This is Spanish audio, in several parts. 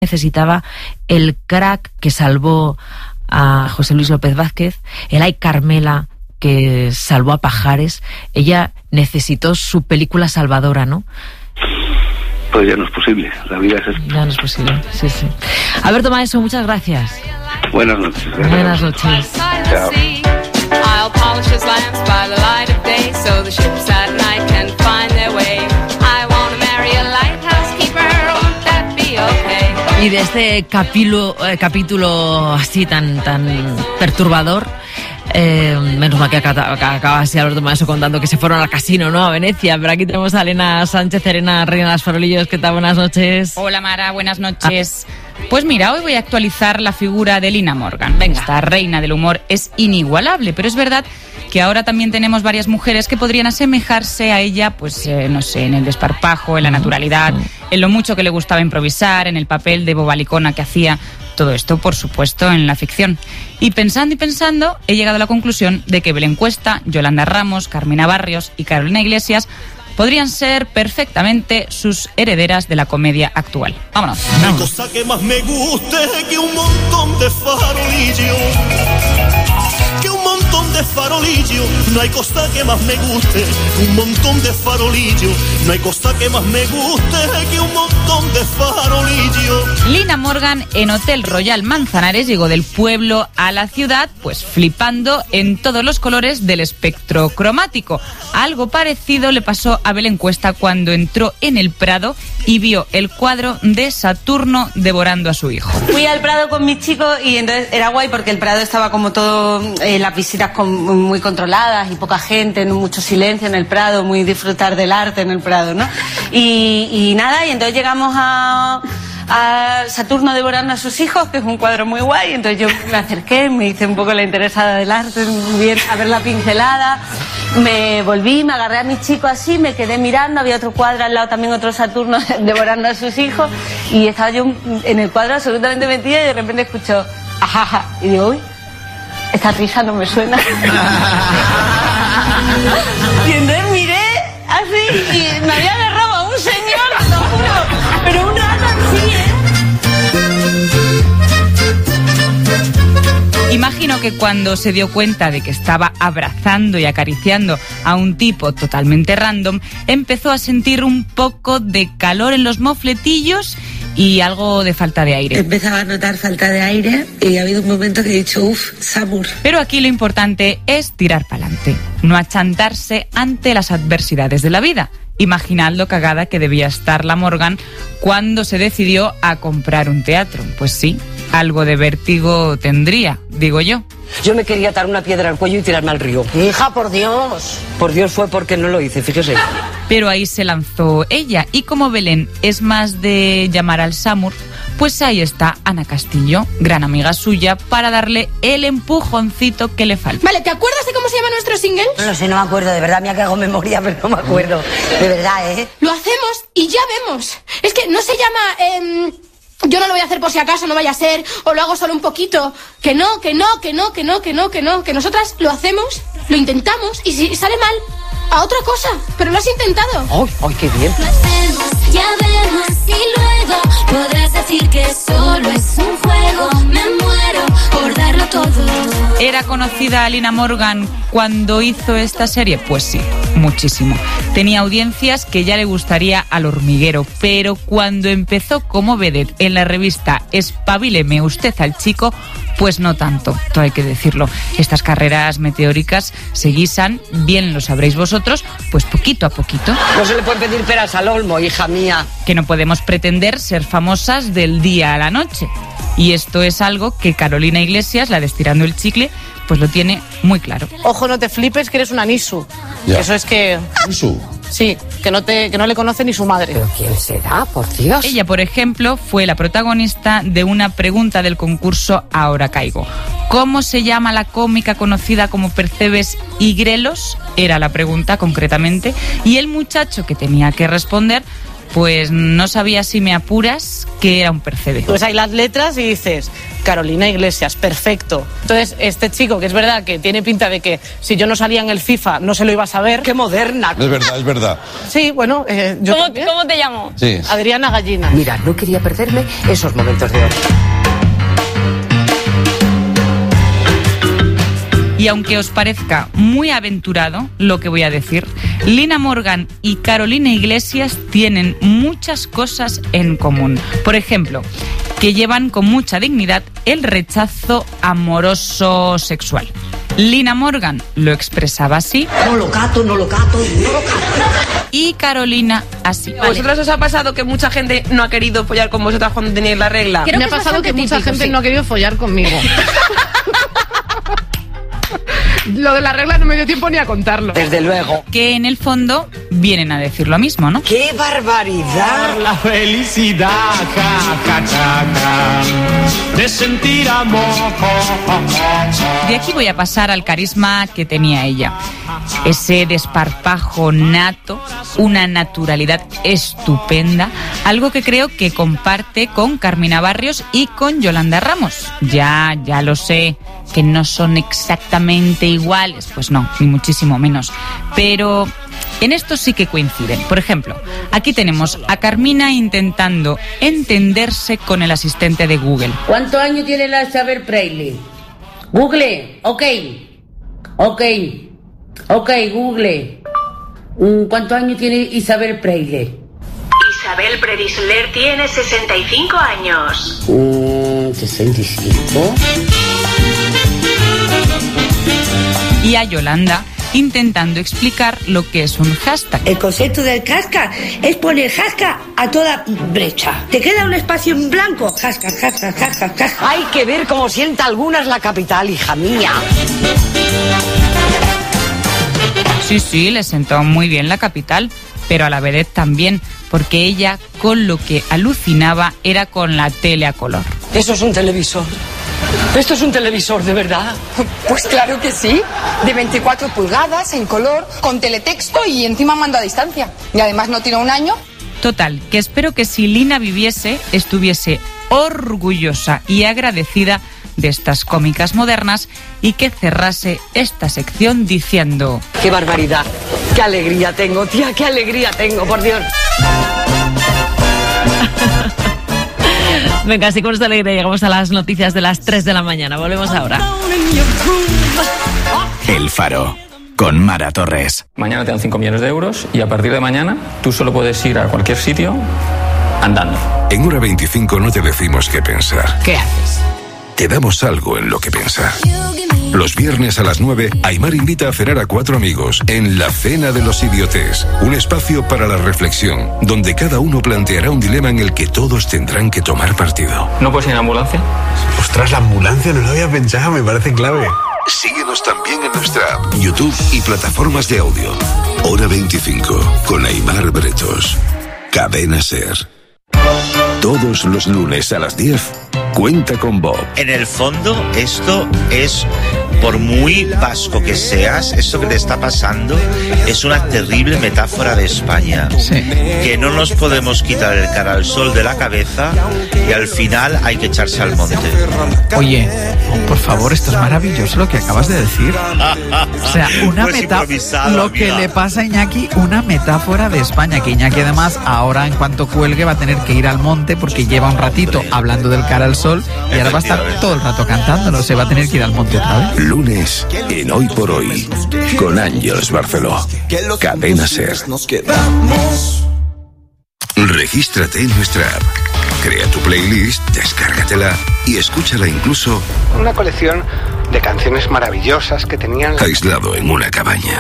necesitaba el crack que salvó a José Luis López Vázquez, el Ay Carmela que salvó a Pajares. Ella necesitó su película salvadora, ¿no? Pues ya no es posible, la vida es esto. Ya no es posible, sí. Alberto Maeso, muchas gracias. Buenas noches. Gracias. Buenas noches. Chao. I'll polish his lamps by the light of day, so the ships at night can find their way. I want to marry a lighthouse keeper, won't that be okay? Y de este capítulo así tan perturbador, menos mal que acaba así Alberto Maeso contando que se fueron al casino, ¿no? A Venecia. Pero aquí tenemos a Elena Sánchez, Reina de las Farolillos. ¿Qué tal? Buenas noches. Hola Mara, buenas noches. Pues mira, hoy voy a actualizar la figura de Lina Morgan. Venga. Esta reina del humor es inigualable, pero es verdad que ahora también tenemos varias mujeres que podrían asemejarse a ella, pues no sé, en el desparpajo, en la naturalidad, en lo mucho que le gustaba improvisar, en el papel de bobalicona que hacía. Todo esto, por supuesto, en la ficción. Y pensando, he llegado a la conclusión de que Belén Cuesta, Yolanda Ramos, Carmina Barrios y Carolina Iglesias podrían ser perfectamente sus herederas de la comedia actual. Vámonos. No hay cosa que más me guste que un montón de farolillos. Que un montón de farolillos. No hay cosa que más me guste que un montón de farolillos. No hay cosa que más me guste que un montón de farolillos. Lina Morgan en Hotel Royal Manzanares llegó del pueblo a la ciudad, pues flipando en todos los colores del espectro cromático. Algo parecido le pasó a Belén Cuesta cuando entró en el Prado y vio el cuadro de Saturno devorando a su hijo. Fui al Prado con mis chicos y entonces era guay porque el Prado estaba como todo, las visitas muy controladas y poca gente, no mucho silencio en el Prado, muy disfrutar del arte en el Prado, ¿no? Y nada, y entonces llegamos a Saturno devorando a sus hijos, que es un cuadro muy guay. Entonces yo me acerqué, me hice un poco la interesada del arte, a ver la pincelada, me volví, me agarré a mis chicos así, me quedé mirando, había otro cuadro al lado, también otro Saturno devorando a sus hijos, y estaba yo en el cuadro absolutamente metida y de repente escucho ajaja, y digo, uy, esta risa no me suena. Y entonces miré así y me había agarrado a un señor, te lo juro, pero un rato así, Imagino que cuando se dio cuenta de que estaba abrazando y acariciando a un tipo totalmente random, empezó a sentir un poco de calor en los mofletillos y algo de falta de aire. Empezaba a notar falta de aire y ha habido un momento que he dicho, uff, Samur. Pero aquí lo importante es tirar para adelante, no achantarse ante las adversidades de la vida. Imaginad lo cagada que debía estar la Morgan cuando se decidió a comprar un teatro. Pues sí, algo de vértigo tendría, digo yo. Yo me quería atar una piedra al cuello y tirarme al río. Hija, por Dios. Por Dios fue porque no lo hice, fíjese. Pero ahí se lanzó ella, y como Belén es más de llamar al Samur, pues ahí está Ana Castillo, gran amiga suya, para darle el empujoncito que le falta. Vale, ¿te acuerdas de cómo se llama nuestro single? No lo sé, no me acuerdo, de verdad, me hago memoria, pero no me acuerdo. De verdad, ¿eh? Lo hacemos y ya vemos. Es que no se llama... yo no lo voy a hacer por si acaso, no vaya a ser, o lo hago solo un poquito. Que no. Que nosotras lo hacemos, lo intentamos, y si sale mal, a otra cosa. Pero lo has intentado. ¡Ay, qué bien! Lo hacemos, ya vemos, y luego podrás decir que solo es un juego. Me muero por darlo todo. ¿Era conocida Lina Morgan cuando hizo esta serie? Pues sí, muchísimo. Tenía audiencias que ya le gustaría al hormiguero, pero cuando empezó como vedette en la revista Espabileme usted al chico, pues no tanto, todo hay que decirlo. Estas carreras meteóricas se guisan, bien lo sabréis vosotros, pues poquito a poquito. No se le puede pedir peras al olmo, hija mía. Que no podemos pretender ser famosas del día a la noche. Y esto es algo que Carolina Iglesias, la de Estirando el Chicle, pues lo tiene muy claro. Ojo, no te flipes que eres una Nisu. Ya. Eso es que... ¿Nisu? Sí, que no le conoce ni su madre. ¿Pero quién será, por Dios? Ella, por ejemplo, fue la protagonista de una pregunta del concurso Ahora Caigo. ¿Cómo se llama la cómica conocida como Percebes y Grelos? Era la pregunta concretamente. Y el muchacho que tenía que responder, pues no sabía, si me apuras, que era un percebe. Pues hay las letras y dices Carolina Iglesias, perfecto. Entonces, este chico, que es verdad que tiene pinta de que si yo no salía en el FIFA no se lo iba a saber. ¡Qué moderna! Es verdad, es verdad. Sí, bueno, yo también. ¿Cómo te llamo? Sí. Adriana Gallina. Mira, no quería perderme esos momentos de oro. Y aunque os parezca muy aventurado lo que voy a decir, Lina Morgan y Carolina Iglesias tienen muchas cosas en común. Por ejemplo, que llevan con mucha dignidad el rechazo amoroso sexual. Lina Morgan lo expresaba así. No lo cato, no lo cato, no lo cato. Y Carolina así. ¿A vosotras os ha pasado que mucha gente no ha querido follar con vosotras cuando teníais la regla? Me ha pasado que mucha gente no ha querido follar conmigo. Lo de la regla no me dio tiempo ni a contarlo. Desde luego. Que en el fondo vienen a decir lo mismo, ¿no? ¡Qué barbaridad! La felicidad, ja, ja, ja, ja, de sentir amor. De aquí voy a pasar al carisma que tenía ella. Ese desparpajo nato, una naturalidad estupenda, algo que creo que comparte con Carmina Barrios y con Yolanda Ramos. Ya lo sé, que no son exactamente iguales, pues no, ni muchísimo menos. Pero en esto sí que coinciden. Por ejemplo, aquí tenemos a Carmina intentando entenderse con el asistente de Google. ¿Cuántos años tiene la Isabel Presley? Google, ok, Google. ¿Cuántos años tiene Isabel Presley? Isabel Preisler tiene 65 años. 65. Y a Yolanda intentando explicar lo que es un hashtag. El concepto del hashtag es poner hashtag a toda brecha. Te queda un espacio en blanco. Hashtag. Hay que ver cómo sienta algunas la capital, hija mía. Sí, le sentó muy bien la capital, pero a la vedette también, porque ella con lo que alucinaba era con la tele a color. Eso es un televisor. ¿Esto es un televisor, de verdad? Pues claro que sí, de 24 pulgadas, en color, con teletexto y encima mando a distancia. Y además no tiene un año. Total, que espero que si Lina viviese, estuviese orgullosa y agradecida de estas cómicas modernas y que cerrase esta sección diciendo: ¡qué barbaridad! ¡Qué alegría tengo, tía! ¡Qué alegría tengo, por Dios! Venga, así con esta alegría llegamos a las noticias de las 3 de la mañana. Volvemos ahora. El Faro, con Mara Torres. Mañana te dan 5 millones de euros y a partir de mañana tú solo puedes ir a cualquier sitio andando. En Hora 25 no te decimos qué pensar. ¿Qué haces? Te damos algo en lo que pensar. Los viernes a las 9, Aimar invita a cenar a 4 amigos en La Cena de los Idiotes, un espacio para la reflexión, donde cada uno planteará un dilema en el que todos tendrán que tomar partido. ¿No puedes ir en ambulancia? Ostras, la ambulancia no lo había pensado, me parece clave. Síguenos también en nuestra app, YouTube y plataformas de audio. Hora 25, con Aimar Bretos. Cadena SER. Todos los lunes a las 10, Cuenta con Bob. En el fondo, esto es, por muy vasco que seas, esto que te está pasando es una terrible metáfora de España. Sí. Que no nos podemos quitar el cara al sol de la cabeza y al final hay que echarse al monte. Oye, por favor, esto es maravilloso lo que acabas de decir. O sea, una Pues metáfora. Lo que amiga. le pasa a Iñaki, una metáfora de España. Que Iñaki, además, ahora en cuanto cuelgue, va a tener que ir al monte porque lleva un ratito hablando del cara al sol y ahora va a estar todo el rato cantándolo. Se va a tener que ir al monte otra vez. Lunes en Hoy por Hoy, con Ángeles Barceló. Cadena SER. Regístrate en nuestra app. Crea tu playlist, descárgatela y escúchala incluso Una colección de canciones maravillosas que tenían... aislado en una cabaña.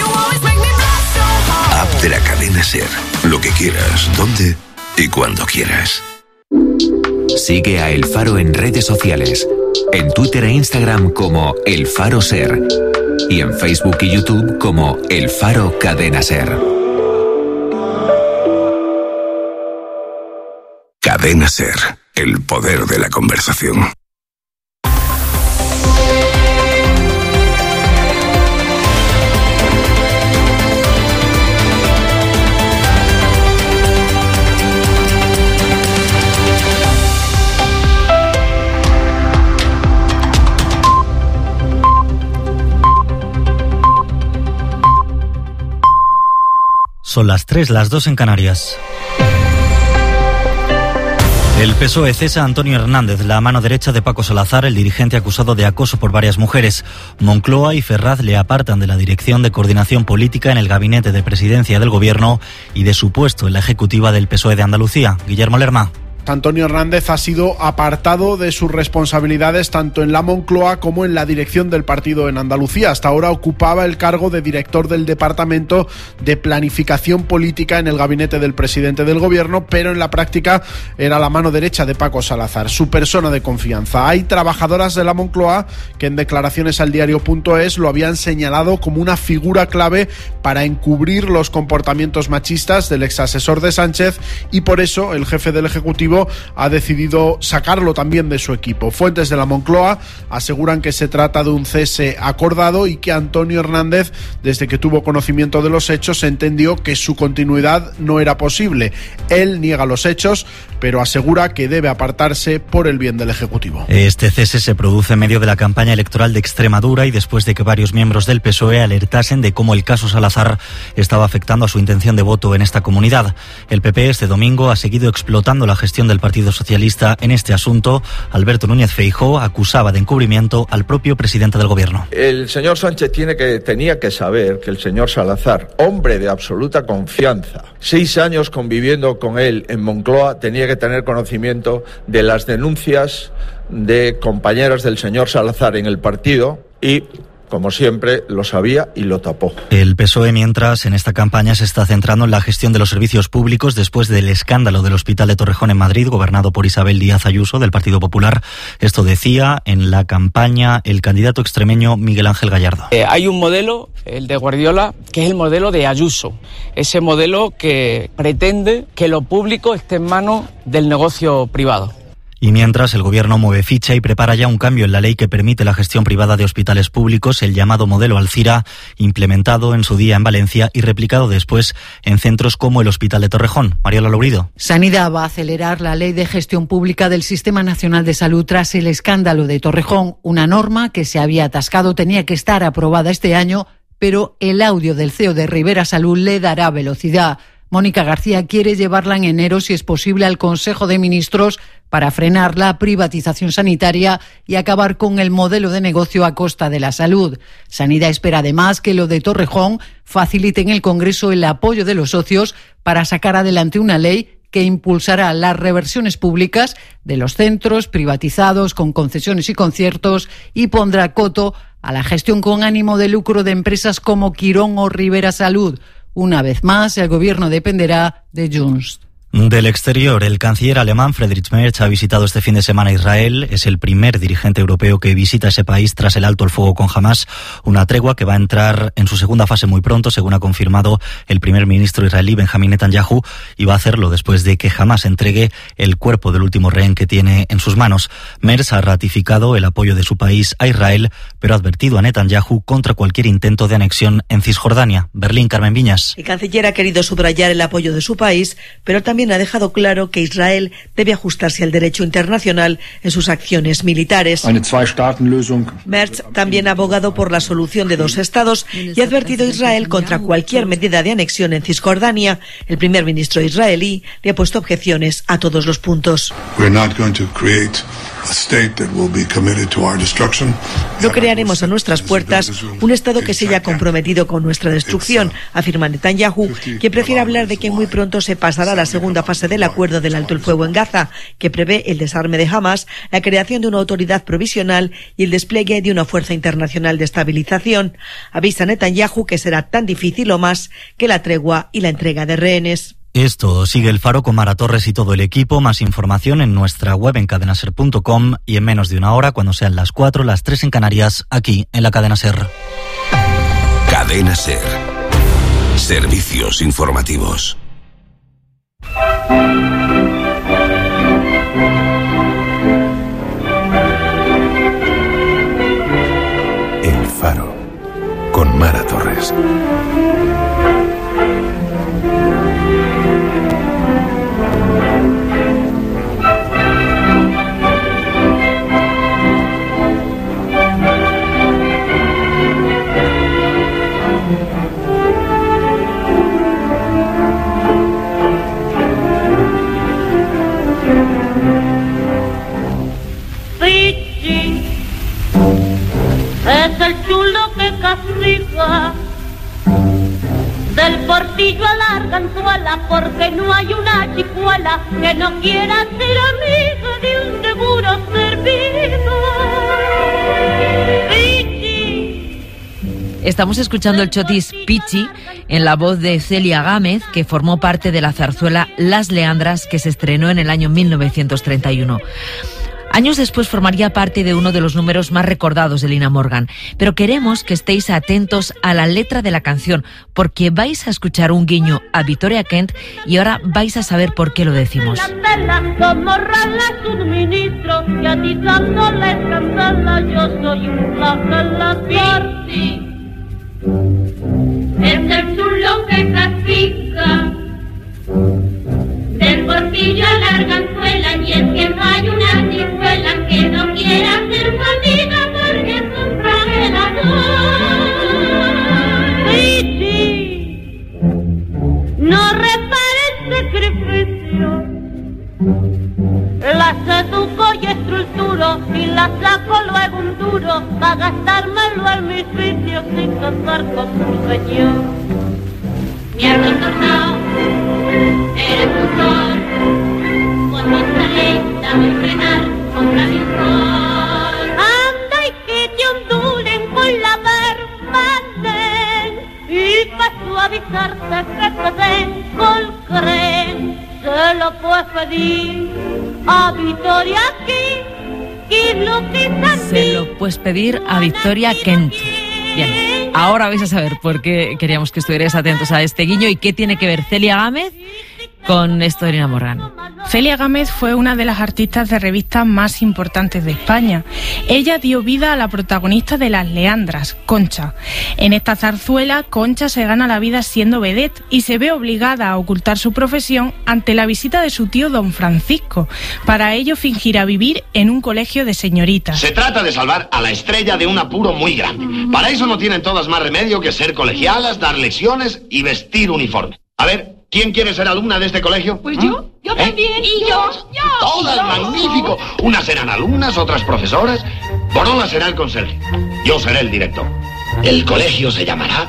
App de la Cadena SER. Lo que quieras, donde y cuando quieras. Sigue a El Faro en redes sociales. En Twitter e Instagram como El Faro Ser. Y en Facebook y YouTube como El Faro Cadena Ser. Cadena SER. El poder de la conversación. Son las 3, las 2 en Canarias. El PSOE cesa a Antonio Hernández, la mano derecha de Paco Salazar, el dirigente acusado de acoso por varias mujeres. Moncloa y Ferraz le apartan de la dirección de coordinación política en el gabinete de presidencia del gobierno y de su puesto en la ejecutiva del PSOE de Andalucía. Guillermo Lerma. Antonio Hernández ha sido apartado de sus responsabilidades tanto en la Moncloa como en la dirección del partido en Andalucía. Hasta ahora ocupaba el cargo de director del Departamento de Planificación Política en el gabinete del presidente del gobierno, pero en la práctica era la mano derecha de Paco Salazar, su persona de confianza. Hay trabajadoras de la Moncloa que en declaraciones al diario.es lo habían señalado como una figura clave para encubrir los comportamientos machistas del exasesor de Sánchez, y por eso el jefe del Ejecutivo ha decidido sacarlo también de su equipo. Fuentes de la Moncloa aseguran que se trata de un cese acordado y que Antonio Hernández, desde que tuvo conocimiento de los hechos, entendió que su continuidad no era posible. Él niega los hechos, pero asegura que debe apartarse por el bien del Ejecutivo. Este cese se produce en medio de la campaña electoral de Extremadura y después de que varios miembros del PSOE alertasen de cómo el caso Salazar estaba afectando a su intención de voto en esta comunidad. El PP este domingo ha seguido explotando la gestión del Partido Socialista en este asunto. Alberto Núñez Feijóo acusaba de encubrimiento al propio presidente del gobierno. El señor Sánchez tenía que saber que el señor Salazar, hombre de absoluta confianza, 6 años conviviendo con él en Moncloa, tenía que tener conocimiento de las denuncias de compañeras del señor Salazar en el partido y, como siempre, lo sabía y lo tapó. El PSOE, mientras, en esta campaña se está centrando en la gestión de los servicios públicos después del escándalo del Hospital de Torrejón en Madrid, gobernado por Isabel Díaz Ayuso, del Partido Popular. Esto decía en la campaña el candidato extremeño Miguel Ángel Gallardo. Hay un modelo, el de Guardiola, que es el modelo de Ayuso. Ese modelo que pretende que lo público esté en manos del negocio privado. Y mientras, el gobierno mueve ficha y prepara ya un cambio en la ley que permite la gestión privada de hospitales públicos, el llamado modelo Alcira, implementado en su día en Valencia y replicado después en centros como el Hospital de Torrejón. Mariola Lourido. Sanidad va a acelerar la ley de gestión pública del Sistema Nacional de Salud tras el escándalo de Torrejón. Una norma que se había atascado tenía que estar aprobada este año, pero el audio del CEO de Rivera Salud le dará velocidad. Mónica García quiere llevarla en enero, si es posible, al Consejo de Ministros para frenar la privatización sanitaria y acabar con el modelo de negocio a costa de la salud. Sanidad espera además que lo de Torrejón facilite en el Congreso el apoyo de los socios para sacar adelante una ley que impulsará las reversiones públicas de los centros privatizados con concesiones y conciertos y pondrá coto a la gestión con ánimo de lucro de empresas como Quirón o Rivera Salud. Una vez más, el gobierno dependerá de Junts. Del exterior, el canciller alemán Friedrich Merz ha visitado este fin de semana Israel. Es el primer dirigente europeo que visita ese país tras el alto el fuego con Hamás, una tregua que va a entrar en su segunda fase muy pronto, según ha confirmado el primer ministro israelí Benjamin Netanyahu, y va a hacerlo después de que Hamás entregue el cuerpo del último rehén que tiene en sus manos. Merz ha ratificado el apoyo de su país a Israel, pero ha advertido a Netanyahu contra cualquier intento de anexión en Cisjordania. Berlín, Carmen Viñas. El canciller ha querido subrayar el apoyo de su país, pero también ha dejado claro que Israel debe ajustarse al derecho internacional en sus acciones militares. Merz también ha abogado por la solución de 2 estados y ha advertido a Israel contra cualquier medida de anexión en Cisjordania. El primer ministro israelí le ha puesto objeciones a todos los puntos. No crearemos a nuestras puertas un Estado que se haya comprometido con nuestra destrucción, afirma Netanyahu, quien prefiere hablar de que muy pronto se pasará a la segunda fase del acuerdo del alto el fuego en Gaza, que prevé el desarme de Hamás, la creación de una autoridad provisional y el despliegue de una fuerza internacional de estabilización. Avisa Netanyahu que será tan difícil o más que la tregua y la entrega de rehenes. Esto sigue El Faro con Mara Torres y todo el equipo. Más información en nuestra web en cadenaser.com y en menos de una hora, cuando sean las 4, las 3 en Canarias, aquí en la Cadena Ser. Cadena Ser. Servicios informativos. El Faro con Mara Torres. zarzuela, porque no hay una chicuela que no quiera ser amiga de un seguro servido. Estamos escuchando el chotis Pichi en la voz de Celia Gámez, que formó parte de la zarzuela Las Leandras, que se estrenó en el año 1931. Años después formaría parte de uno de los números más recordados de Lina Morgan. Pero queremos que estéis atentos a la letra de la canción, porque vais a escuchar un guiño a Victoria Kent y ahora vais a saber por qué lo decimos. Dos morras las suministro y a ti dándoles candela, yo soy un flagelator. Es el chulo que castiga, del portillo a la arganzuela, y es que no hay una ciruela que no quiera ser su amiga porque es un flagelador. Sí, no repare el sacrificio, la seduco y estructuro y la saco luego un duro para gastármelo en mis vicios sin casar con su señor. Mierda tornado, eres un sol, con mi salita voy a frenar, compra mi sol. Anda y que te ondulen con la permanente y para suavizarte que te den colcrén, se lo puedes pedir a Victoria Kent, que es lo que está Se lo puedes pedir a Victoria Kent. Bien, ahora vais a saber por qué queríamos que estuvierais atentos a este guiño y qué tiene que ver Celia Gámez con esto de Lina Morgan. Celia Gámez fue una de las artistas de revistas más importantes de España. Ella dio vida a la protagonista de Las Leandras, Concha. En esta zarzuela, Concha se gana la vida siendo vedette y se ve obligada a ocultar su profesión ante la visita de su tío don Francisco. Para ello fingirá vivir en un colegio de señoritas. Se trata de salvar a la estrella de un apuro muy grande. Para eso no tienen todas más remedio que ser colegialas, dar lecciones y vestir uniforme. A ver, ¿quién quiere ser alumna de este colegio? Pues yo también. ¿Y yo? Todas, magnífico. Unas serán alumnas, otras profesoras. Borola será el conserje. Yo seré el director. El colegio se llamará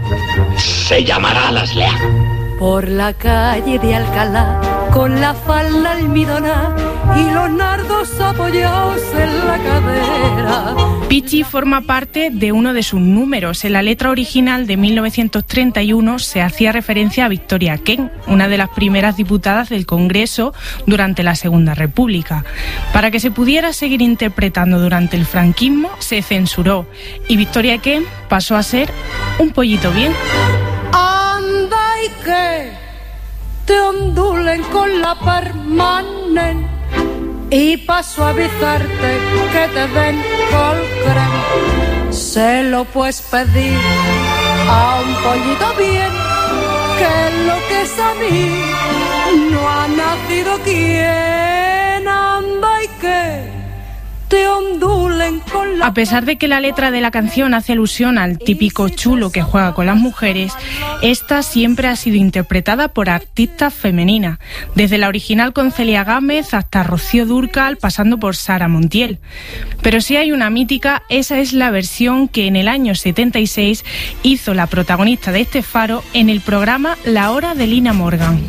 Las Leandras. Por la calle de Alcalá, con la falda almidonada y los nardos apoyados en la cadera. Pichi forma parte de uno de sus números. En la letra original de 1931 se hacía referencia a Victoria Kent, una de las primeras diputadas del Congreso durante la Segunda República. Para que se pudiera seguir interpretando durante el franquismo, se censuró y Victoria Kent pasó a ser un pollito bien. Anda y que te ondulen con la permanente y pa' suavizarte que te den colcrem, se lo puedes pedir a un pollito bien, que lo que es a mí no ha nacido quien. Anda y que te ondulen con la... A pesar de que la letra de la canción hace alusión al típico chulo que juega con las mujeres, esta siempre ha sido interpretada por artistas femeninas, desde la original con Celia Gámez hasta Rocío Dúrcal, pasando por Sara Montiel. Pero si hay una mítica, esa es la versión que en el año 76 hizo la protagonista de este faro en el programa La Hora de Lina Morgan.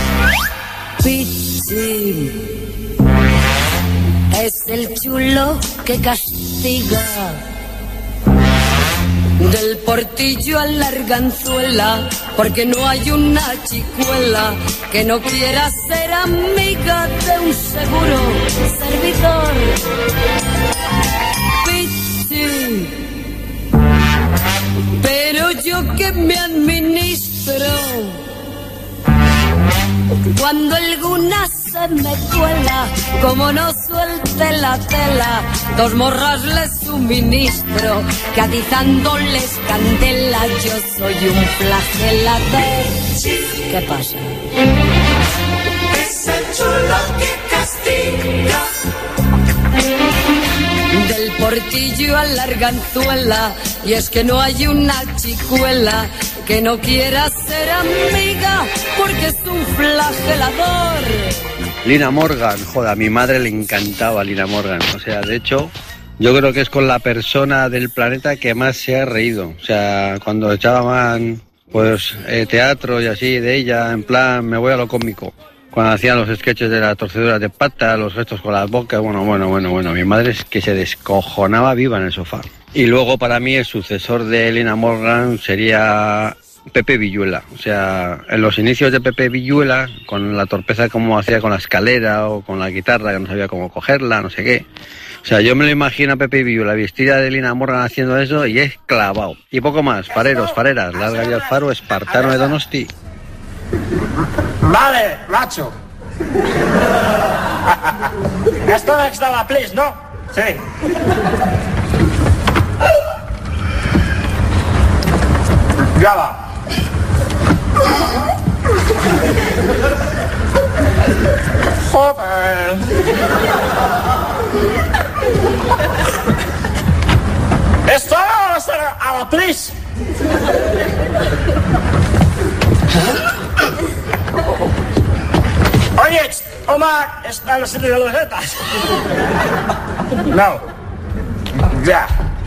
Pichi es el chulo que castiga, del portillo a la arganzuela, porque no hay una chicuela que no quiera ser amiga de un seguro servidor. Pichi, pero yo que me administro cuando alguna se me cuela, como no suelte la tela, dos morras les suministro, que atizándoles candela, yo soy un flagelador. ¿Qué pasa? Es el chulo que castiga, del portillo a la arganzuela, y es que no hay una chicuela que no quiera ser amiga, porque es un flagelador. Lina Morgan, joder, a mi madre le encantaba Lina Morgan. O sea, de hecho, yo creo que es con la persona del planeta que más se ha reído. O sea, cuando echaban pues teatro y así de ella, en plan, me voy a lo cómico. Cuando hacían los sketches de las torceduras de pata, los gestos con las bocas, bueno, mi madre es que se descojonaba viva en el sofá. Y luego para mí el sucesor de Lina Morgan sería Pepe Villuela. O sea, en los inicios de Pepe Villuela, con la torpeza como hacía con la escalera o con la guitarra, que no sabía cómo cogerla, no sé qué. O sea, yo me lo imagino a Pepe Villuela vestida de Lina Morgan haciendo eso y es clavado. Y poco más, fareros, fareras, Larga y Alfaro, espartano de Donosti. Vale, macho. Esto estaba, please, ¿no? Sí. Ya va. Joder. Esto a la please. Oye, Omar, ¿están los ideologías? No. Ya.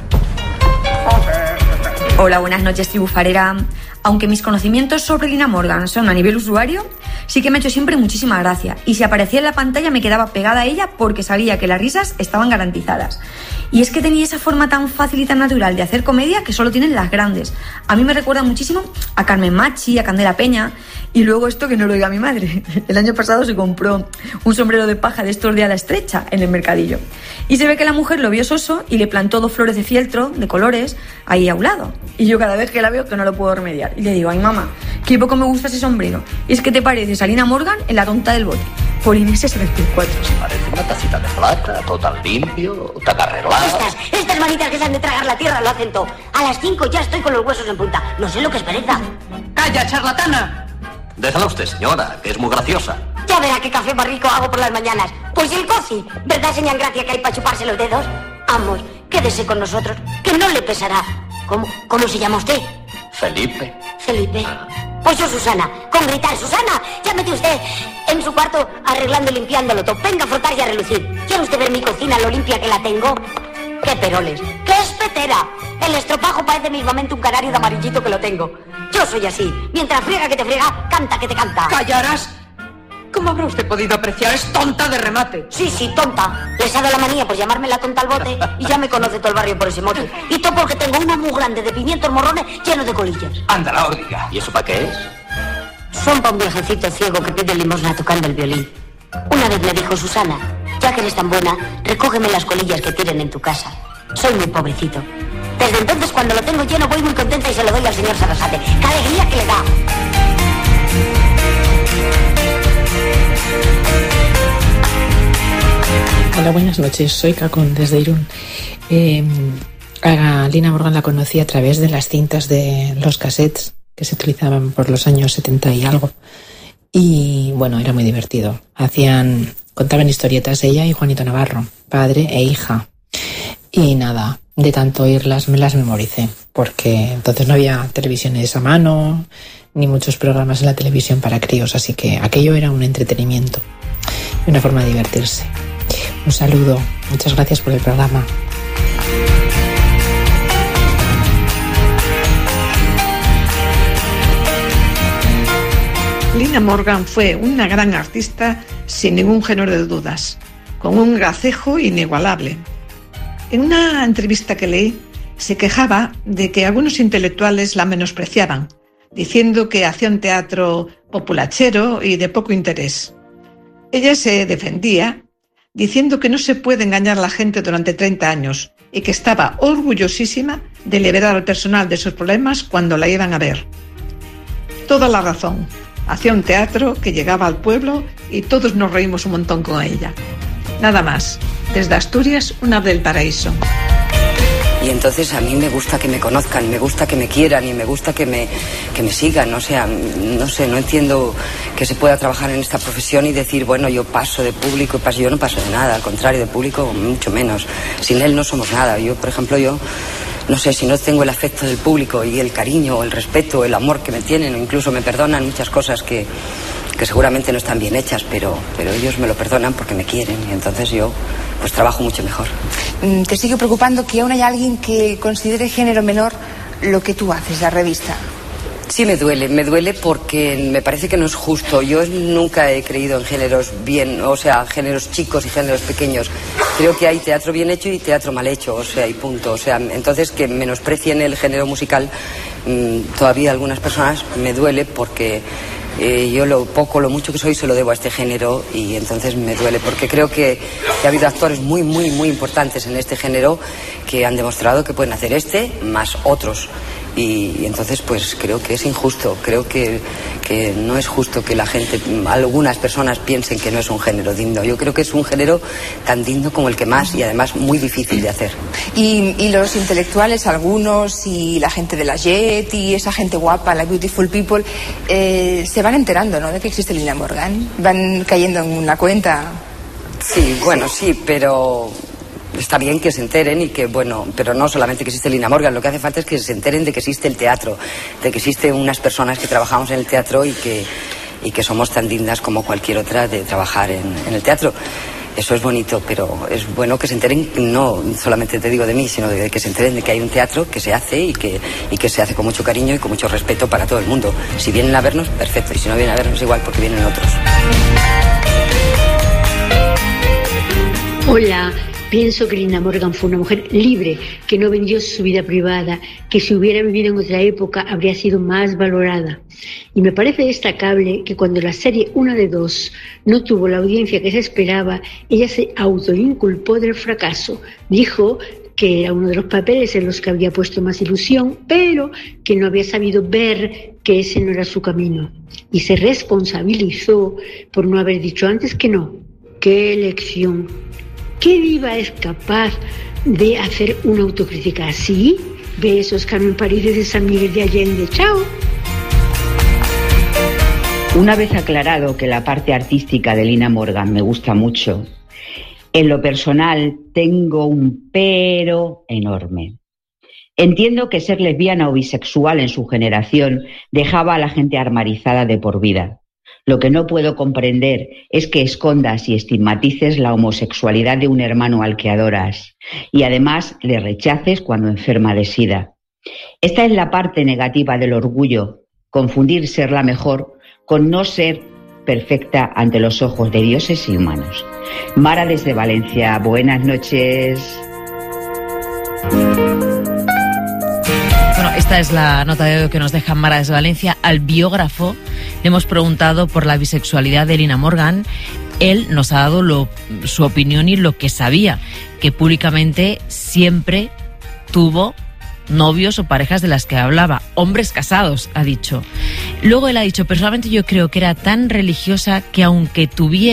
Hola, buenas noches, tribu farera. Aunque mis conocimientos sobre Lina Morgan son a nivel usuario, sí que me ha hecho siempre muchísima gracia. Y si aparecía en la pantalla me quedaba pegada a ella porque sabía que las risas estaban garantizadas. Y es que tenía esa forma tan fácil y tan natural de hacer comedia que solo tienen las grandes. A mí me recuerda muchísimo a Carmen Machi, a Candela Peña. Y luego esto que no lo diga mi madre. El año pasado se compró un sombrero de paja de estos de ala estrecha en el mercadillo. Y se ve que la mujer lo vio soso y le plantó 2 flores de fieltro, de colores, ahí a un lado. Y yo cada vez que la veo que no lo puedo remediar. Y le digo, ay mamá, qué poco me gusta ese sombrero. Y es que te pareces a Lina Morgan en La tonta del bote. Por Inés 74. Parece una tacita de plata, total limpio, tan arreglado. Estas manitas que se han de tragar la tierra lo hacen todo. A las 5 ya estoy con los huesos en punta. No sé lo que es pereza. ¡Calla, charlatana! Déjala usted, señora, que es muy graciosa. Ya verá qué café más rico hago por las mañanas. Pues el coffee, ¿verdad, señal gracia que hay para chuparse los dedos? Vamos, quédese con nosotros, que no le pesará. ¿Cómo se llama usted? Felipe. Felipe. Pues yo, Susana, con gritar, Susana, ya mete usted en su cuarto arreglando y limpiándolo todo. Venga a frotar y a relucir. ¿Quiere usted ver mi cocina, lo limpia que la tengo? ¡Qué peroles! ¡Qué espetera! El estropajo parece mismamente un canario de amarillito que lo tengo. Yo soy así. Mientras friega que te friega, canta que te canta. ¿Callarás? ¿Cómo habrá usted podido apreciar? Es tonta de remate. Sí, tonta. Les ha dado la manía por llamarme la tonta al bote y ya me conoce todo el barrio por ese mote. Y todo porque tengo uno muy grande de pimientos morrones llenos de colillas. Anda la órdiga. ¿Y eso para qué es? Son para un viejecito ciego que pide limosna tocando el violín. Una vez me dijo Susana, ya que eres tan buena, recógeme las colillas que tienen en tu casa. Soy muy pobrecito. Desde entonces, cuando lo tengo lleno, voy muy contenta y se lo doy al señor Sarasate. ¡Qué alegría que le da! Hola, buenas noches. Soy Cacón, desde Irún. A Lina Morgan la conocí a través de las cintas de los cassettes que se utilizaban por los años 70 y algo. Y bueno, era muy divertido. Contaban historietas ella y Juanito Navarro, padre e hija. Y nada, de tanto oírlas me las memoricé, porque entonces no había televisiones a mano, ni muchos programas en la televisión para críos, así que aquello era un entretenimiento y una forma de divertirse. Un saludo, muchas gracias por el programa. Lina Morgan fue una gran artista sin ningún género de dudas, con un gracejo inigualable. En una entrevista que leí, se quejaba de que algunos intelectuales la menospreciaban, diciendo que hacía un teatro populachero y de poco interés. Ella se defendía, diciendo que no se puede engañar a la gente durante 30 años y que estaba orgullosísima de liberar al personal de sus problemas cuando la iban a ver. Toda la razón. Hacía un teatro que llegaba al pueblo y todos nos reímos un montón con ella. Nada más. Desde Asturias, una del paraíso. Y entonces a mí me gusta que me conozcan, me gusta que me quieran y me gusta que me sigan. O sea, no sé, no entiendo que se pueda trabajar en esta profesión y decir, bueno, yo paso de público, yo no paso de nada, al contrario, de público mucho menos. Sin él no somos nada. Yo, por ejemplo, no sé, si no tengo el afecto del público y el cariño, el respeto, el amor que me tienen, o incluso me perdonan muchas cosas que seguramente no están bien hechas, pero ellos me lo perdonan porque me quieren y entonces yo pues trabajo mucho mejor. ¿Te sigue preocupando que aún haya alguien que considere género menor lo que tú haces, la revista? Sí, me duele porque me parece que no es justo. Yo nunca he creído en géneros géneros chicos y géneros pequeños. Creo que hay teatro bien hecho y teatro mal hecho, y punto. Entonces que menosprecien el género musical, todavía algunas personas me duele porque yo lo mucho que soy se lo debo a este género, y entonces me duele porque creo que ha habido actores muy, muy, muy importantes en este género que han demostrado que pueden hacer más otros. Y entonces pues creo que es injusto, creo que no es justo que algunas personas piensen que no es un género digno. Yo creo que es un género tan digno como el que más, y además muy difícil de hacer. Y los intelectuales, algunos, y la gente de la Jet y esa gente guapa, la Beautiful People, se van enterando, ¿no?, de que existe Lina Morgan, van cayendo en la cuenta. Sí, bueno, sí, pero está bien que se enteren pero no solamente que existe Lina Morgan, lo que hace falta es que se enteren de que existe el teatro, de que existen unas personas que trabajamos en el teatro y que somos tan dignas como cualquier otra de trabajar en el teatro. Eso es bonito, pero es bueno que se enteren, no solamente te digo de mí, sino de que se enteren de que hay un teatro que se hace y que se hace con mucho cariño y con mucho respeto para todo el mundo. Si vienen a vernos, perfecto, y si no vienen a vernos, igual, porque vienen otros. Hola. Pienso que Lina Morgan fue una mujer libre, que no vendió su vida privada, que si hubiera vivido en otra época habría sido más valorada. Y me parece destacable que cuando la serie Una de Dos no tuvo la audiencia que se esperaba, ella se autoinculpó del fracaso. Dijo que era uno de los papeles en los que había puesto más ilusión, pero que no había sabido ver que ese no era su camino. Y se responsabilizó por no haber dicho antes que no. ¡Qué elección! ¿Qué diva es capaz de hacer una autocrítica así? Besos, Carmen París desde San Miguel de Allende. ¡Chao! Una vez aclarado que la parte artística de Lina Morgan me gusta mucho, en lo personal tengo un pero enorme. Entiendo que ser lesbiana o bisexual en su generación dejaba a la gente armarizada de por vida. Lo que no puedo comprender es que escondas y estigmatices la homosexualidad de un hermano al que adoras y además le rechaces cuando enferma de SIDA. Esta es la parte negativa del orgullo, confundir ser la mejor con no ser perfecta ante los ojos de dioses y humanos. Mara desde Valencia, buenas noches. Bueno, esta es la nota de hoy que nos deja Mara desde Valencia. Al biógrafo le hemos preguntado por la bisexualidad de Lina Morgan. Él nos ha dado su opinión y lo que sabía, que públicamente siempre tuvo novios o parejas de las que hablaba, hombres casados, ha dicho. Luego él ha dicho, personalmente yo creo que era tan religiosa que aunque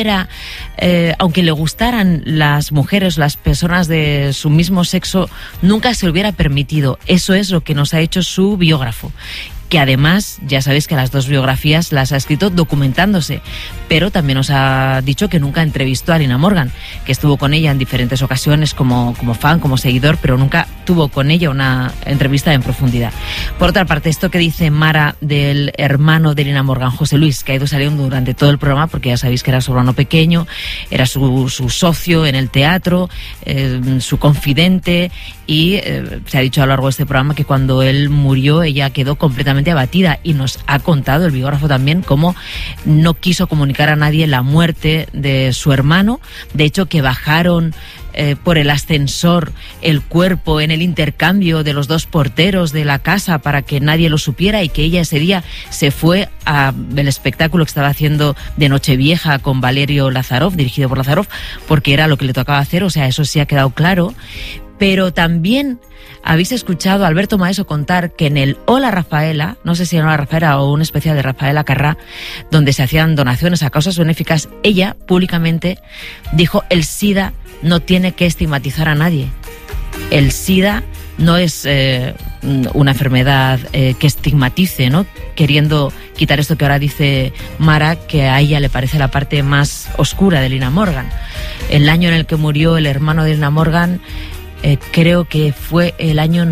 le gustaran las mujeres, las personas de su mismo sexo, nunca se lo hubiera permitido. Eso es lo que nos ha hecho su biógrafo, que además, ya sabéis que las dos biografías las ha escrito documentándose, pero también nos ha dicho que nunca entrevistó a Lina Morgan, que estuvo con ella en diferentes ocasiones como fan, como seguidor, pero nunca tuvo con ella una entrevista en profundidad. Por otra parte, esto que dice Mara del hermano de Lina Morgan, José Luis, que ha ido saliendo durante todo el programa, porque ya sabéis que era su hermano pequeño, era su socio en el teatro, su confidente, y se ha dicho a lo largo de este programa que cuando él murió ella quedó completamente abatida, y nos ha contado el biógrafo también cómo no quiso comunicar a nadie la muerte de su hermano. De hecho, que bajaron por el ascensor el cuerpo en el intercambio de los dos porteros de la casa para que nadie lo supiera, y que ella ese día se fue al espectáculo que estaba haciendo de Nochevieja con Valerio Lazarov, dirigido por Lazarov, porque era lo que le tocaba hacer. O sea, eso sí ha quedado claro. Pero también habéis escuchado a Alberto Maeso contar que en el Hola Rafaela, no sé si en Hola Rafaela o un especial de Rafaela Carrá, donde se hacían donaciones a causas benéficas, ella públicamente dijo: el SIDA no tiene que estigmatizar a nadie. El SIDA no es una enfermedad que estigmatice, ¿no? Queriendo quitar esto que ahora dice Mara, que a ella le parece la parte más oscura de Lina Morgan. El año en el que murió el hermano de Lina Morgan, creo que fue el año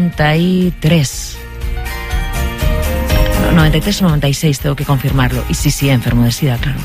93. 93 o 96, tengo que confirmarlo. Y sí, enfermo de SIDA, claro.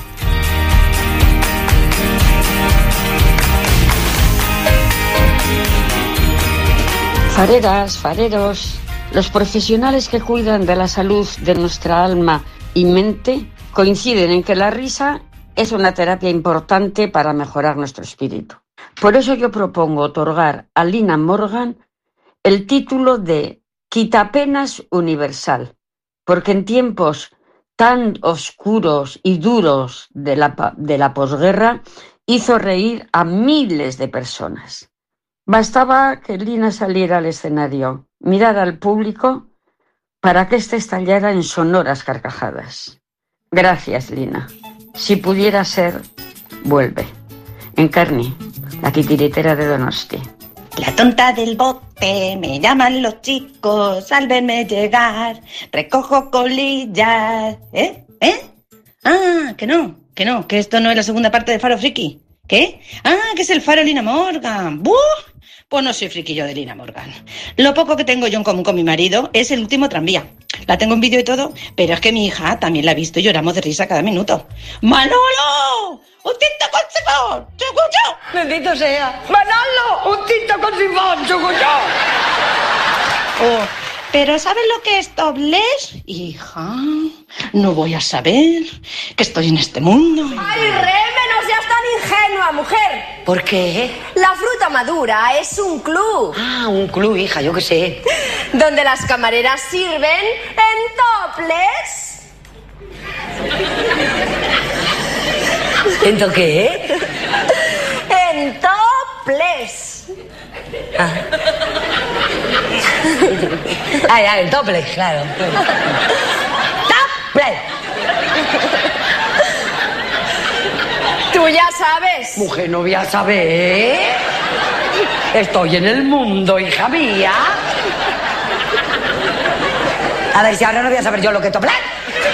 Fareras, fareros, Los profesionales que cuidan de la salud de nuestra alma y mente coinciden en que la risa es una terapia importante para mejorar nuestro espíritu. Por eso yo propongo otorgar a Lina Morgan el título de Quitapenas Universal, porque en tiempos tan oscuros y duros de la posguerra hizo reír a miles de personas. Bastaba que Lina saliera al escenario, mirara al público para que éste estallara en sonoras carcajadas. Gracias, Lina. Si pudiera ser, vuelve. Encarni, la titiritera de Donosti. La tonta del bote, me llaman los chicos al verme llegar, recojo colillas. Ah, que no, que esto no es la segunda parte de Faro Friki. ¿Qué? Ah, que es el Faro Lina Morgan. ¡Buh! Pues no soy friki yo de Lina Morgan. Lo poco que tengo yo en común con mi marido es el último tranvía. La tengo en vídeo y todo, pero es que mi hija también la ha visto y lloramos de risa cada minuto. ¡Manolo! ¡Un tinto con sifón! ¡Chucucho! ¡Bendito sea! ¡Manolo! ¡Un tinto con sifón! ¡Chucucho! Oh, ¿pero sabes lo que es topless? Hija, no voy a saber que estoy en este mundo. ¡Ay, Reme, no seas tan ingenua, mujer! ¿Por qué? La fruta madura es un club. Ah, un club, hija, yo qué sé. Donde las camareras sirven en topless. ¿En qué? En topless. En topless, claro. ¡Topless! Tú ya sabes. Mujer, no voy a saber. Estoy en el mundo, hija mía. A ver si ahora no voy a saber yo lo que es topless.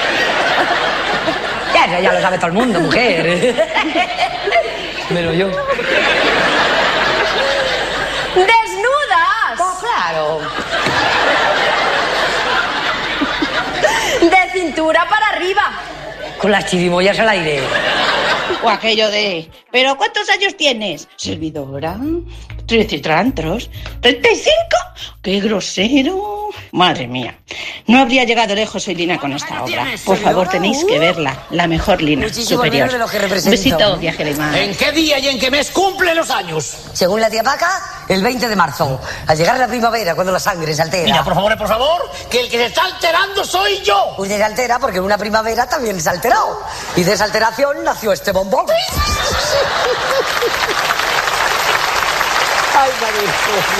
Ya lo sabe todo el mundo, mujer. Menos yo. ¡Desnudas! Pues claro. De cintura para arriba. Con las chirimoyas al aire. O aquello de... ¿Pero cuántos años tienes? Servidora. 13 y trantros. ¿35? ¡Qué grosero! Madre mía. No habría llegado lejos hoy Lina con esta obra. Por favor, tenéis que verla. La mejor Lina. Muchísimo superior. De lo que represento. Besito, viaje de mar. ¿En qué día y en qué mes cumple los años? Según la tía Paca, el 20 de marzo. Al llegar la primavera, cuando la sangre se altera. Mira, por favor, que el que se está alterando soy yo. Usted se altera porque en una primavera también se ha alterado. Y de esa alteración nació este bombón. Ay, María.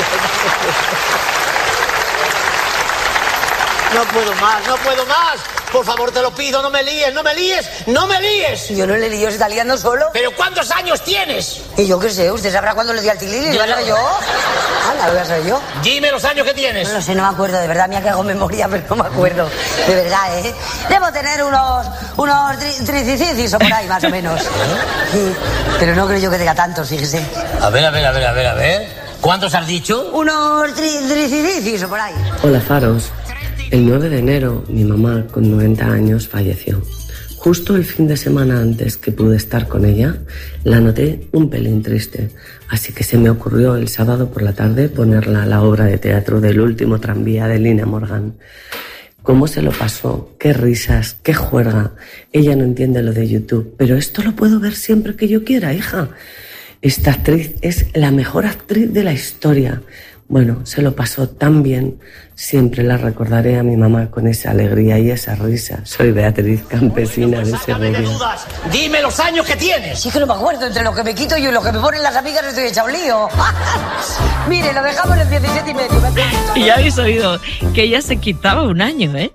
No puedo más. Por favor, te lo pido, no me líes. Yo no le lío, se está liando solo. ¿Pero cuántos años tienes? Y yo qué sé, usted sabrá cuándo le di al tilín. ¿Lo voy a saber yo? Lo voy a saber yo. Dime los años que tienes. No lo sé, no me acuerdo, de verdad, me hago memoria, pero no me acuerdo. De verdad, ¿eh? Debo tener unos tricicis o por ahí, más o menos. Sí, pero no creo yo que tenga tantos, fíjese. A ver. ¿Cuántos has dicho? Unos tricicis o por ahí. Hola, Faros. El 9 de enero, mi mamá, con 90 años, falleció. Justo el fin de semana antes que pude estar con ella, la noté un pelín triste, así que se me ocurrió el sábado por la tarde ponerla a la obra de teatro del último tranvía de Lina Morgan. ¿Cómo se lo pasó? ¡Qué risas! ¡Qué juerga! Ella no entiende lo de YouTube, pero esto lo puedo ver siempre que yo quiera, hija. Esta actriz es la mejor actriz de la historia. Bueno, se lo pasó tan bien. Siempre la recordaré a mi mamá con esa alegría y esa risa. Soy Beatriz, campesina de Segovia. Dime los años que tienes. Sí que no me acuerdo. Entre lo que me quito yo y lo que me ponen las amigas estoy hecha un lío. Mire, lo dejamos en 17 y medio. Y ya habéis oído que ella se quitaba un año, ¿eh?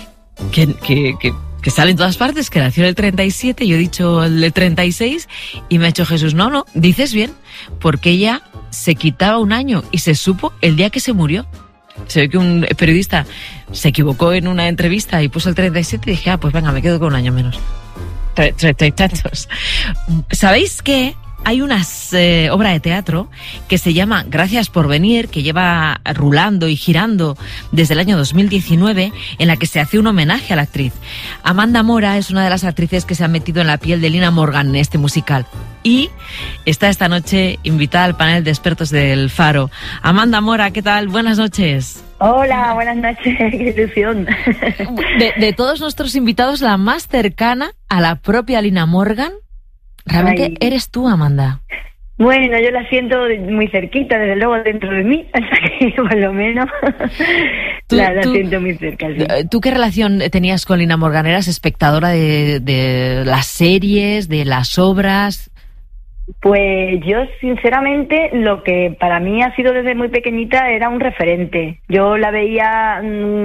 Que sale en todas partes, que nació en el 37, yo he dicho el 36, y me ha hecho Jesús, no, dices bien, porque ella se quitaba un año y se supo el día que se murió. Se ve que un periodista se equivocó en una entrevista y puso el 37 y dije, pues venga, me quedo con un año menos. 30 y tantos. ¿Sabéis qué? Hay una obra de teatro que se llama Gracias por venir, que lleva rulando y girando desde el año 2019, en la que se hace un homenaje a la actriz. Amanda Mora es una de las actrices que se ha metido en la piel de Lina Morgan en este musical. Y está esta noche invitada al panel de expertos del Faro. Amanda Mora, ¿qué tal? Buenas noches. Hola, buenas noches, qué ilusión. De todos nuestros invitados, la más cercana a la propia Lina Morgan, realmente eres tú, Amanda. Bueno, yo la siento muy cerquita, desde luego, dentro de mí, hasta que por lo menos la siento muy cerca. Sí. ¿Tú qué relación tenías con Lina Morgan? ¿Eras espectadora de las series, de las obras? Pues yo, sinceramente, lo que para mí ha sido desde muy pequeñita era un referente. Yo la veía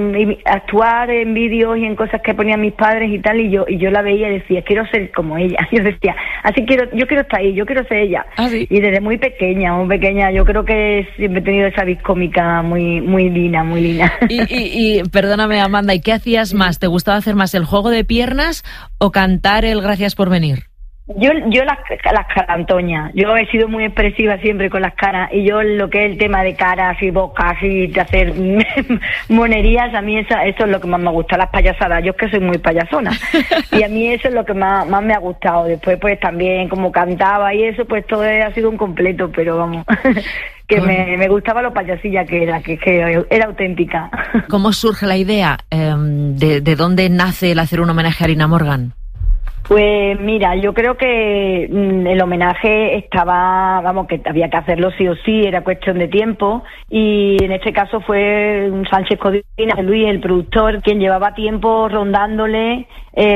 actuar en vídeos y en cosas que ponían mis padres y tal, y yo la veía y decía, quiero ser como ella. Yo decía, yo quiero estar ahí, yo quiero ser ella. ¿Ah, sí? Y desde muy pequeña, yo creo que siempre he tenido esa vis cómica muy Lina, muy Lina. Y perdóname, Amanda, ¿y qué hacías más? ¿Te gustaba hacer más el juego de piernas o cantar el Gracias por venir? Yo las carantoñas, yo he sido muy expresiva siempre con las caras, y yo lo que es el tema de caras y bocas y de hacer monerías, a mí eso es lo que más me gusta, las payasadas. Yo es que soy muy payasona y a mí eso es lo que más me ha gustado. Después pues también como cantaba y eso, pues todo ha sido un completo, pero vamos, que me gustaba lo payasilla que era auténtica. ¿Cómo surge la idea? ¿De dónde nace el hacer un homenaje a Lina Morgan? Pues mira, yo creo que el homenaje estaba, que había que hacerlo sí o sí, era cuestión de tiempo, y en este caso fue Sánchez Codina, Luis, el productor, quien llevaba tiempo rondándole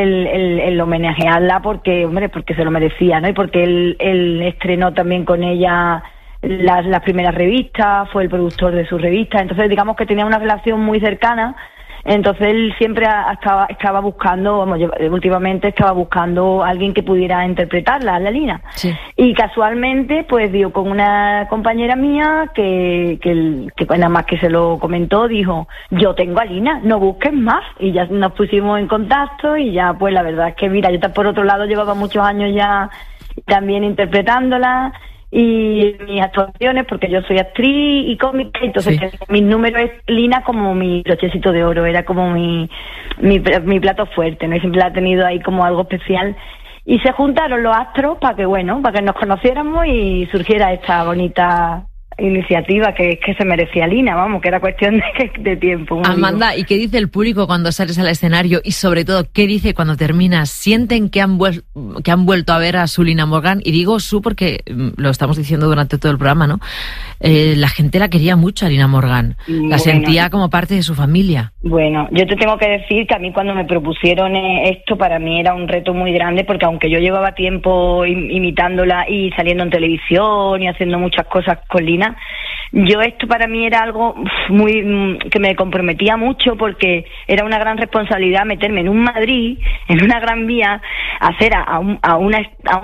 el homenajearla porque se lo merecía, ¿no? Y porque él estrenó también con ella las primeras revistas, fue el productor de sus revistas, entonces digamos que tenía una relación muy cercana. Entonces él siempre estaba buscando, últimamente estaba buscando a alguien que pudiera interpretarla, a la Lina. Sí. Y casualmente pues dio con una compañera mía que nada más que se lo comentó, dijo, yo tengo a Lina, no busques más. Y ya nos pusimos en contacto y ya pues la verdad es que mira, yo por otro lado llevaba muchos años ya también interpretándola, y mis actuaciones, porque yo soy actriz y cómica, entonces sí, mi número es Lina como mi brochecito de oro, era como mi plato fuerte, ¿no? Y siempre la he tenido ahí como algo especial, y se juntaron los astros para que nos conociéramos y surgiera esta bonita iniciativa que se merecía Lina, que era cuestión de tiempo. Amanda, ¿y qué dice el público cuando sales al escenario? Y sobre todo, ¿qué dice cuando terminas? ¿Sienten que han vuelto a ver a su Lina Morgan? Y digo su porque lo estamos diciendo durante todo el programa, ¿no? La gente la quería mucho a Lina Morgan, la sentía como parte de su familia. Bueno, yo te tengo que decir que a mí cuando me propusieron esto, para mí era un reto muy grande, porque aunque yo llevaba tiempo imitándola y saliendo en televisión y haciendo muchas cosas con Lina, esto para mí era algo muy que me comprometía mucho, porque era una gran responsabilidad meterme en un Madrid, en una Gran Vía, hacer a una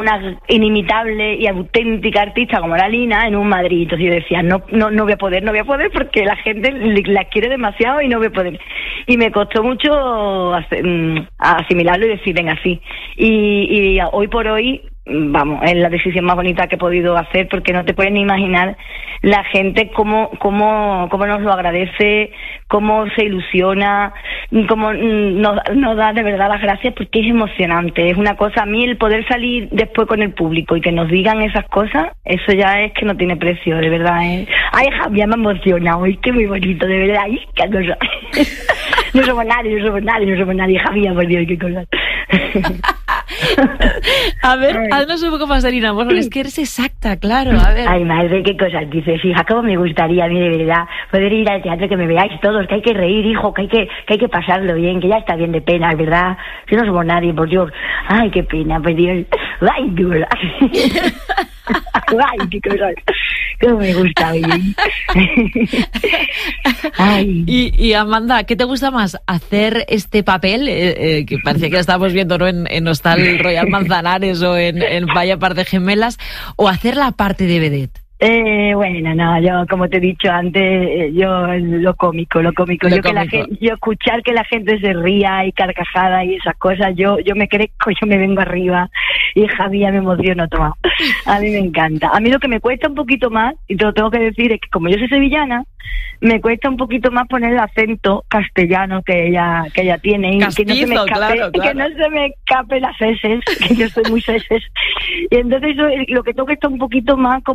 inimitable y auténtica artista como era Lina en un Madrid. Entonces yo decía, no voy a poder porque la gente la quiere demasiado y no voy a poder. Y me costó mucho asimilarlo y decir, venga, sí. Y hoy por hoy, es la decisión más bonita que he podido hacer, porque no te puedes ni imaginar la gente cómo nos lo agradece, cómo se ilusiona, cómo nos da de verdad las gracias, porque es emocionante. Es una cosa, a mí el poder salir después con el público y que nos digan esas cosas, eso ya es que no tiene precio, de verdad. Ay, Javier, me emociona hoy, que muy bonito, de verdad. Ay, qué cosa. No somos nadie, Javier, por Dios, qué cosa. A ver, haznos un poco más de Lina Morgan, es que eres exacta, claro, a ver. Ay, madre, qué cosas dices, hija, cómo me gustaría a mí, de verdad, poder ir al teatro, que me veáis todos, que hay que reír, hijo, que hay que pasarlo bien, que ya está bien de pena, ¿verdad? Si no somos nadie, por Dios. Ay, qué pena, por Dios. Ay, qué verdad. Ay, qué cosa. Cómo me gusta bien. Ay. Y Amanda, ¿qué te gusta más? ¿Hacer este papel, que parecía que lo estábamos viendo, ¿no? En Hostal Royal Manzanares o en Vaya Par de Gemelas, o hacer la parte de vedette? Bueno, no, yo como te he dicho antes, yo lo cómico. Yo escuchar que la gente se ría y carcajada y esas cosas, yo me crezco, yo me vengo arriba y Javier me emociono todo. A mí me encanta. A mí lo que me cuesta un poquito más, y te lo tengo que decir, es que como yo soy sevillana, me cuesta un poquito más poner el acento castellano que ella tiene, y Castizo, que no se me escape, claro. que no se me escape las eses, que yo soy muy seses, y entonces lo que tengo que estar un poquito más consciente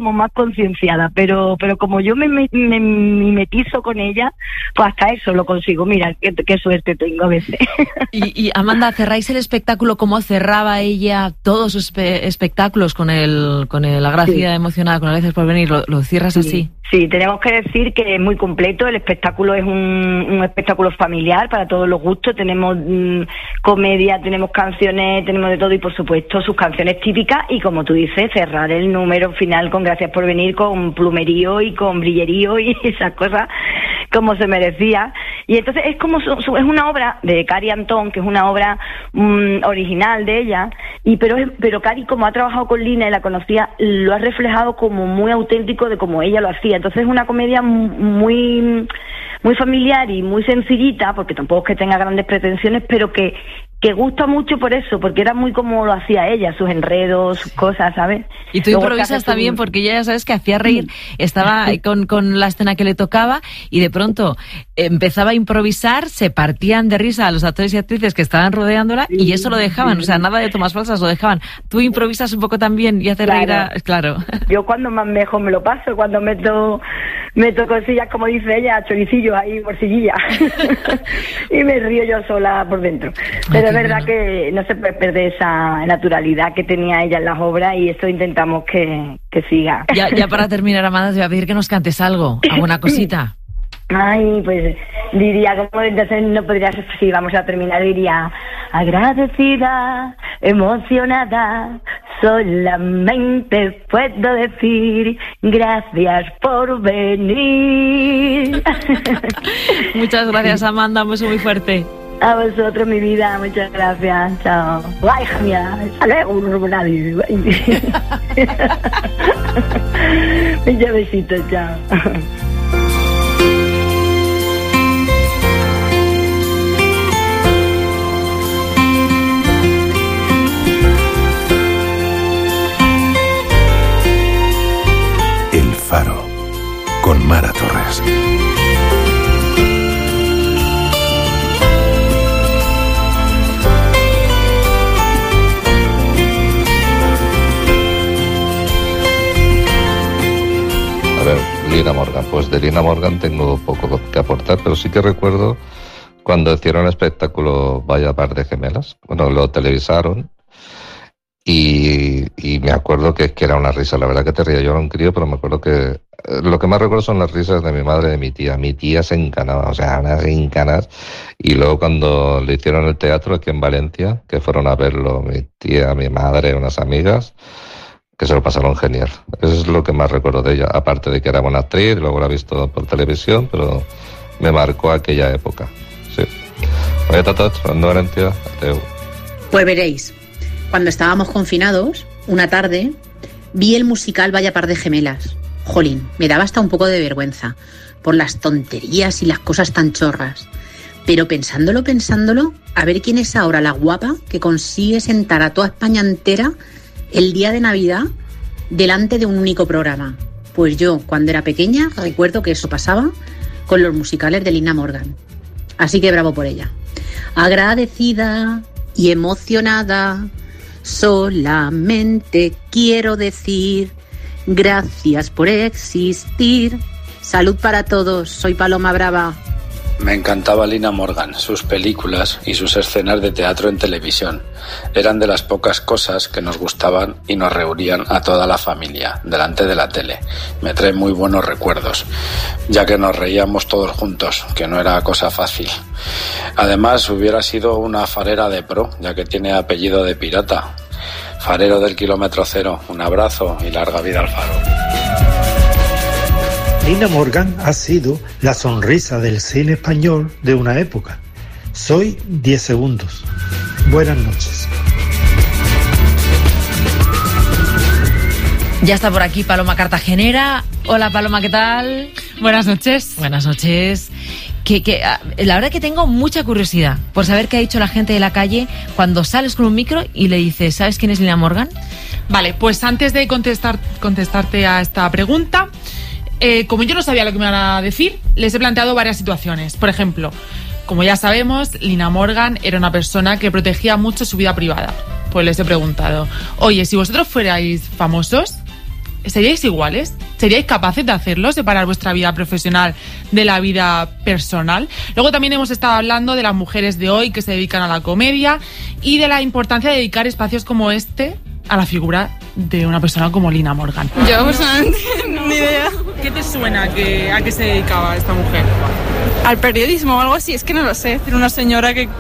concienciada, pero como yo me mimetizo con ella, pues hasta eso lo consigo. Mira, qué suerte tengo a veces. Y Amanda, cerráis el espectáculo como cerraba ella todos sus espectáculos con la gracia emocionada, con las gracias por venir, lo cierras así. Sí, tenemos que decir que es muy completo. El espectáculo es un espectáculo familiar para todos los gustos. Tenemos comedia, tenemos canciones, tenemos de todo y por supuesto sus canciones típicas y como tú dices, cerrar el número final con gracias por venir, con plumerío y con brillerío y esas cosas como se merecía. Y entonces es como es una obra de Cari Antón, que es una obra original de ella, pero Cari, como ha trabajado con Lina y la conocía, lo ha reflejado como muy auténtico de como ella lo hacía. Entonces es una comedia muy familiar y muy sencillita, porque tampoco es que tenga grandes pretensiones, pero que gusta mucho por eso, porque era muy como lo hacía ella, sus enredos, sus cosas, ¿sabes? Y tú improvisas también, porque ella ya sabes que hacía reír, estaba con la escena que le tocaba y de pronto empezaba a improvisar, se partían de risa a los actores y actrices que estaban rodeándola y eso lo dejaban, o sea, nada de tomas falsas, lo dejaban. Tú improvisas un poco también y haces reír claro. Yo cuando más mejor me lo paso, cuando meto cosillas, como dice ella, choricillos ahí, morcillillas, y me río yo sola por dentro. Pero es verdad que no se puede perder esa naturalidad que tenía ella en las obras y eso intentamos que siga. Ya para terminar, Amanda, te voy a pedir que nos cantes algo, alguna cosita. Ay, pues diría, como entonces no podría ser, si vamos a terminar, diría agradecida, emocionada, solamente puedo decir gracias por venir. Muchas gracias, Amanda, un beso muy fuerte. A vosotros, mi vida, muchas gracias, chao. Ay, mía, sale un nadie. Muchos besitos, chao. El Faro, con Mara Torres. A ver, Lina Morgan. Pues de Lina Morgan tengo poco que aportar, pero sí que recuerdo cuando hicieron el espectáculo Vaya Par de Gemelas. Bueno, lo televisaron y me acuerdo que era una risa. La verdad que te río, yo era un crío, pero me acuerdo que lo que más recuerdo son las risas de mi madre y de mi tía. Mi tía se encanaba, o sea, unas encanas. Y luego cuando le hicieron el teatro aquí en Valencia, que fueron a verlo mi tía, mi madre, unas amigas, que se lo pasaron genial. Eso es lo que más recuerdo de ella, aparte de que era buena actriz, luego la he visto por televisión, pero me marcó aquella época. Sí. Pues veréis, cuando estábamos confinados, una tarde, vi el musical Vaya Par de Gemelas. Jolín, me daba hasta un poco de vergüenza por las tonterías y las cosas tan chorras. Pero pensándolo, a ver quién es ahora la guapa que consigue sentar a toda España entera el día de Navidad delante de un único programa. Pues yo, cuando era pequeña, recuerdo que eso pasaba con los musicales de Lina Morgan. Así que bravo por ella. Agradecida y emocionada, solamente quiero decir gracias por existir. Salud para todos, soy Paloma Brava. Me encantaba Lina Morgan, sus películas y sus escenas de teatro en televisión. Eran de las pocas cosas que nos gustaban y nos reunían a toda la familia, delante de la tele. Me trae muy buenos recuerdos, ya que nos reíamos todos juntos, que no era cosa fácil. Además, hubiera sido una farera de pro, ya que tiene apellido de pirata. Farero del kilómetro cero, un abrazo y larga vida al Faro. Lina Morgan ha sido la sonrisa del cine español de una época. Soy 10 segundos. Buenas noches. Ya está por aquí Paloma Cartagenera. Hola Paloma, ¿qué tal? Buenas noches. Buenas noches. La verdad que tengo mucha curiosidad por saber qué ha dicho la gente de la calle cuando sales con un micro y le dices, ¿sabes quién es Lina Morgan? Vale, pues antes de contestarte a esta pregunta, como yo no sabía lo que me iban a decir, les he planteado varias situaciones. Por ejemplo, como ya sabemos, Lina Morgan era una persona que protegía mucho su vida privada. Pues les he preguntado, oye, si vosotros fuerais famosos, ¿seríais iguales? ¿Seríais capaces de hacerlo? ¿Separar vuestra vida profesional de la vida personal? Luego también hemos estado hablando de las mujeres de hoy que se dedican a la comedia y de la importancia de dedicar espacios como este a la figura de una persona como Lina Morgan. Yo personalmente ni idea. ¿Qué te suena a qué se dedicaba esta mujer? Al periodismo o algo así, es que no lo sé. Una señora que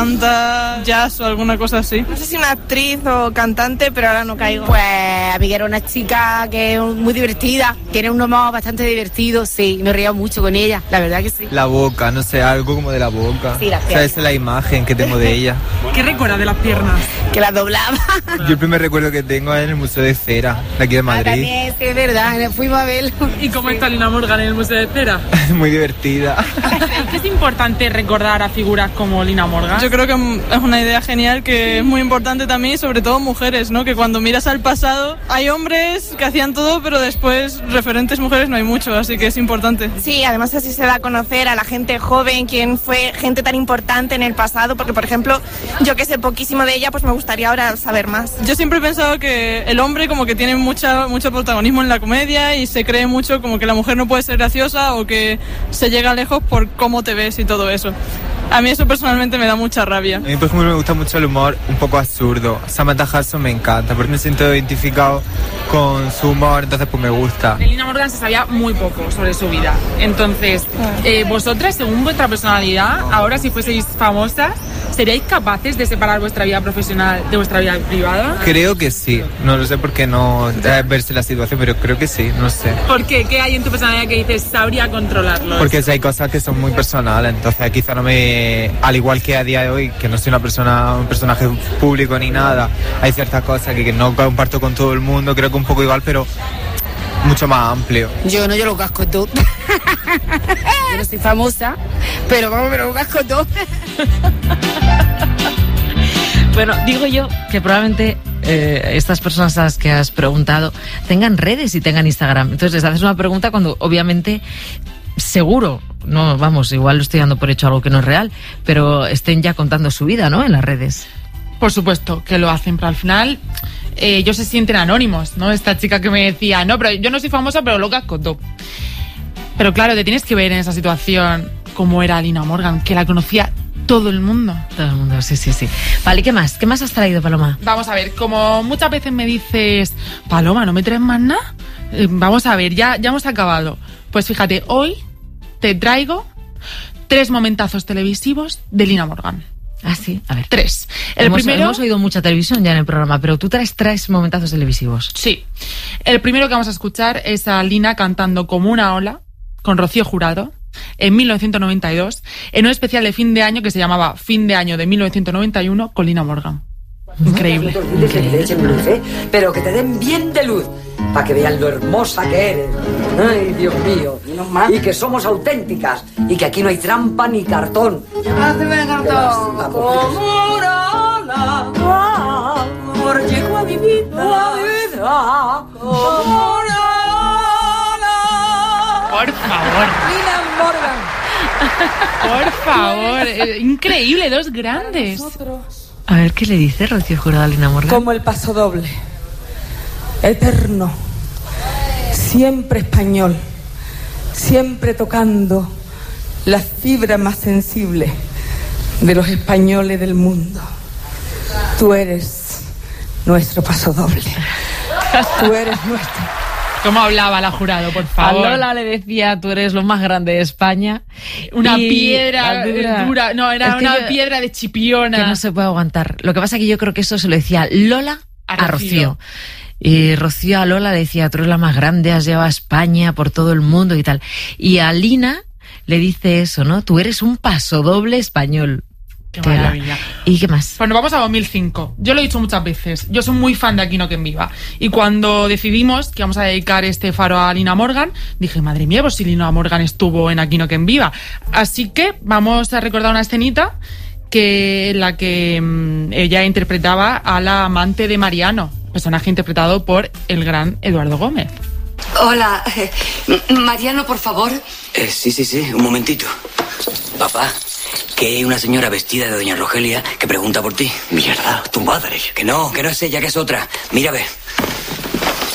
canta jazz o alguna cosa así. No sé si una actriz o cantante, pero ahora no caigo. Pues Abigail era una chica que es muy divertida, tiene un humor bastante divertido, sí, me río mucho con ella, la verdad que sí. La boca, no sé, algo como de la boca. Sí, las piernas. O sea, esa es la imagen que tengo de ella. ¿Qué recuerdas de las piernas? Que las doblaba. Yo el primer recuerdo que tengo es en el Museo de Cera, de aquí de Madrid. También, sí, es verdad, fuimos a verlo. ¿Y cómo está Lina Morgan en el Museo de Cera? Muy divertida. ¿Qué es importante recordar a figuras como Lina Morgan? Yo creo que es una idea genial, que es muy importante también, sobre todo mujeres, ¿no? Que cuando miras al pasado hay hombres que hacían todo, pero después referentes mujeres no hay mucho, así que es importante. Sí, además así se da a conocer a la gente joven, quién fue gente tan importante en el pasado, porque por ejemplo, yo que sé poquísimo de ella, pues me gustaría ahora saber más. Yo siempre he pensado que el hombre como que tiene mucho protagonismo en la comedia y se cree mucho como que la mujer no puede ser graciosa o que se llega lejos por cómo te ves y todo eso. A mí eso personalmente me da mucha rabia. A mí, por ejemplo, me gusta mucho el humor un poco absurdo. Samantha Hudson me encanta, porque me siento identificado con su humor, entonces pues me gusta. De Lina Morgan se sabía muy poco sobre su vida. Entonces, vosotras, según vuestra personalidad, ahora si fueseis famosas, ¿seríais capaces de separar vuestra vida profesional de vuestra vida privada? Creo que sí. No lo sé por qué no verse la situación, pero creo que sí, no sé. ¿Por qué? ¿Qué hay en tu personalidad que dices sabría controlarlo? Porque si hay cosas que son muy personales, entonces quizá no me... Al igual que a día de hoy, que no soy un personaje público ni nada, hay ciertas cosas que no comparto con todo el mundo, creo que un poco igual, pero mucho más amplio. Yo lo casco todo. Yo no soy famosa, pero vamos, me lo casco todo. Bueno, digo yo que probablemente estas personas a las que has preguntado tengan redes y tengan Instagram. Entonces les haces una pregunta cuando obviamente seguro, no, vamos, igual lo estoy dando por hecho algo que no es real, pero estén ya contando su vida, ¿no?, en las redes. Por supuesto que lo hacen, pero al final ellos se sienten anónimos, ¿no? Esta chica que me decía, no, pero yo no soy famosa, pero lo casco todo. Pero claro, te tienes que ver en esa situación cómo era Lina Morgan, que la conocía todo el mundo. Todo el mundo, sí. Vale, ¿qué más? ¿Qué más has traído, Paloma? Vamos a ver, como muchas veces me dices, Paloma, ¿no me traes más nada? Vamos a ver, ya hemos acabado. Pues fíjate, hoy te traigo 3 momentazos televisivos de Lina Morgan. Ah, sí, a ver. 3. Hemos oído mucha televisión ya en el programa, pero tú traes momentazos televisivos. Sí. El primero que vamos a escuchar es a Lina cantando Como una ola con Rocío Jurado en 1992 en un especial de fin de año que se llamaba Fin de año de 1991 con Lina Morgan. Increíble. Que te echen luz, pero que te den bien de luz, para que vean lo hermosa que eres. Ay, Dios mío. Y que somos auténticas, y que aquí no hay trampa ni cartón. Hazme cartón. Como una ola, amor llegó a mi vida, como una ola. Por favor. Lina Morgan. Por favor. Increíble, 2 grandes. A ver, ¿qué le dice Rocío Jurado a Lina Morgan? Como el paso doble, eterno, siempre español, siempre tocando las fibras más sensibles de los españoles del mundo. Tú eres nuestro paso doble. Tú eres nuestro. ¿Cómo hablaba la Jurado, por favor? A Lola le decía, tú eres lo más grande de España. Una piedra dura. No, era una piedra de Chipiona. Que no se puede aguantar. Lo que pasa es que yo creo que eso se lo decía Lola a Rocío. Y Rocío a Lola le decía, tú eres la más grande, has llevado a España por todo el mundo y tal. Y a Lina le dice eso, ¿no? Tú eres un pasodoble español. Qué maravilla. ¿Y qué más? Bueno, vamos a 2005. Yo lo he dicho muchas veces. Yo soy muy fan de Aquí no quien viva. Y cuando decidimos que vamos a dedicar este faro a Lina Morgan, dije, madre mía, pues si Lina Morgan estuvo en Aquí no quien viva. Así que vamos a recordar una escenita en la que ella interpretaba a la amante de Mariano, personaje interpretado por el gran Eduardo Gómez. Hola, Mariano, por favor. Sí, un momentito. Papá, que hay una señora vestida de doña Rogelia que pregunta por ti. Mierda, tu madre. Que no es ella, que es otra. Mira, ve.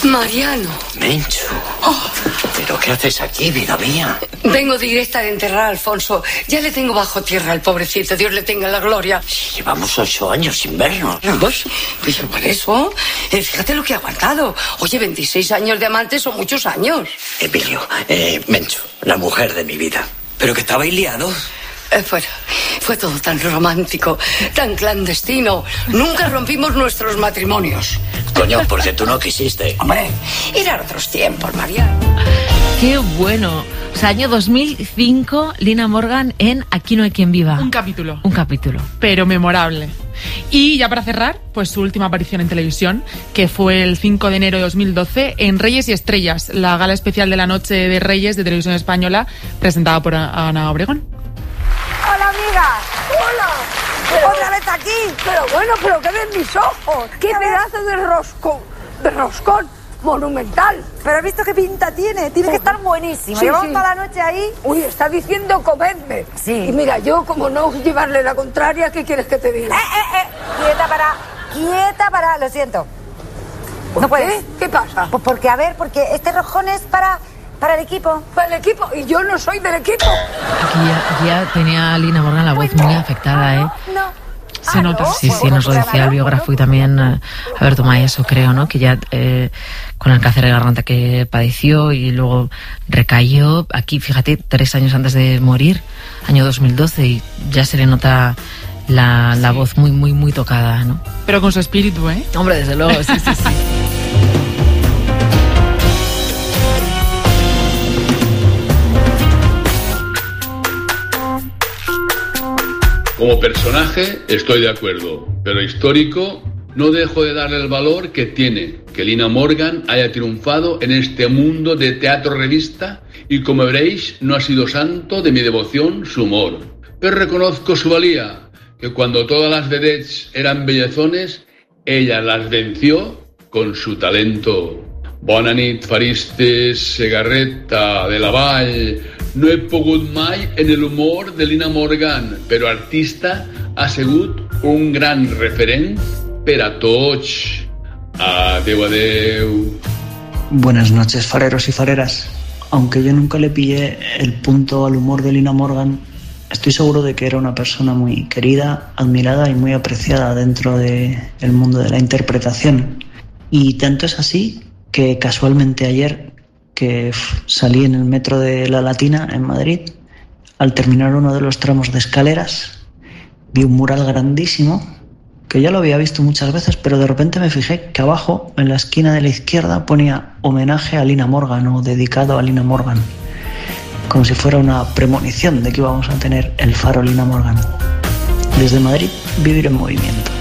Mariano. Menchu. ¿Pero qué haces aquí, vida mía? Vengo directa de enterrar a Alfonso. Ya le tengo bajo tierra al pobrecito. Dios le tenga la gloria. Llevamos 8 años sin vernos. Pues por eso, fíjate lo que ha aguantado. Oye, 26 años de amantes son muchos años. Emilio, Menchu, la mujer de mi vida. ¿Pero que estabais liados? Fue todo tan romántico, tan clandestino. Nunca rompimos nuestros matrimonios. Coño, porque tú no quisiste. Hombre, eran otros tiempos, Mariano. Qué bueno. O sea, año 2005, Lina Morgan en Aquí no hay quien viva. Un capítulo. Pero memorable. Y ya para cerrar, pues su última aparición en televisión, que fue el 5 de enero de 2012 en Reyes y Estrellas, la gala especial de la Noche de Reyes de Televisión Española, presentada por Ana Obregón. Hola, amigas. Hola. Otra vez aquí. Pero bueno, pero que ven mis ojos. Qué pedazo de roscón monumental. Pero has visto qué pinta tiene. Tiene que estar buenísima. Llevamos toda la noche ahí. Uy, está diciendo comedme. Sí. Y mira, yo como no llevarle la contraria, ¿qué quieres que te diga? Quieta para. Lo siento. ¿Por no qué? puedes. ¿Qué pasa? Pues porque, a ver, porque este roscón es para el equipo. Para el equipo. Y yo no soy del equipo. Aquí ya tenía Lina Morgan la voz muy afectada, ¿eh? No. Se nota. Sí, nos lo decía el biógrafo y también Alberto Maeso, creo, ¿no? Que ya con el cáncer de garganta que padeció y luego recayó aquí, fíjate, 3 años antes de morir, año 2012, y ya se le nota la voz muy, muy, muy tocada, ¿no? Pero con su espíritu, ¿eh? Hombre, desde luego, sí. Como personaje estoy de acuerdo, pero histórico no dejo de darle el valor que tiene que Lina Morgan haya triunfado en este mundo de teatro-revista y, como veréis, no ha sido santo de mi devoción su humor. Pero reconozco su valía, que cuando todas las vedettes eran bellezones, ella las venció con su talento. Bona nit, Faristes, Segarreta, de la Vall. No he pogut mai en el humor de Lina Morgan, però artista ha sigut un gran referent per a tots. Adeu, adeu. Buenas noches, fareros y fareras. Aunque yo nunca le pillé el punto al humor de Lina Morgan, estoy seguro de que era una persona muy querida, admirada y muy apreciada dentro del mundo de la interpretación. Y tanto es así que casualmente ayer, que salí en el metro de La Latina en Madrid, al terminar uno de los tramos de escaleras, vi un mural grandísimo, que ya lo había visto muchas veces, pero de repente me fijé que abajo, en la esquina de la izquierda, ponía homenaje a Lina Morgan o dedicado a Lina Morgan, como si fuera una premonición de que íbamos a tener el faro Lina Morgan. Desde Madrid, vivir en movimiento.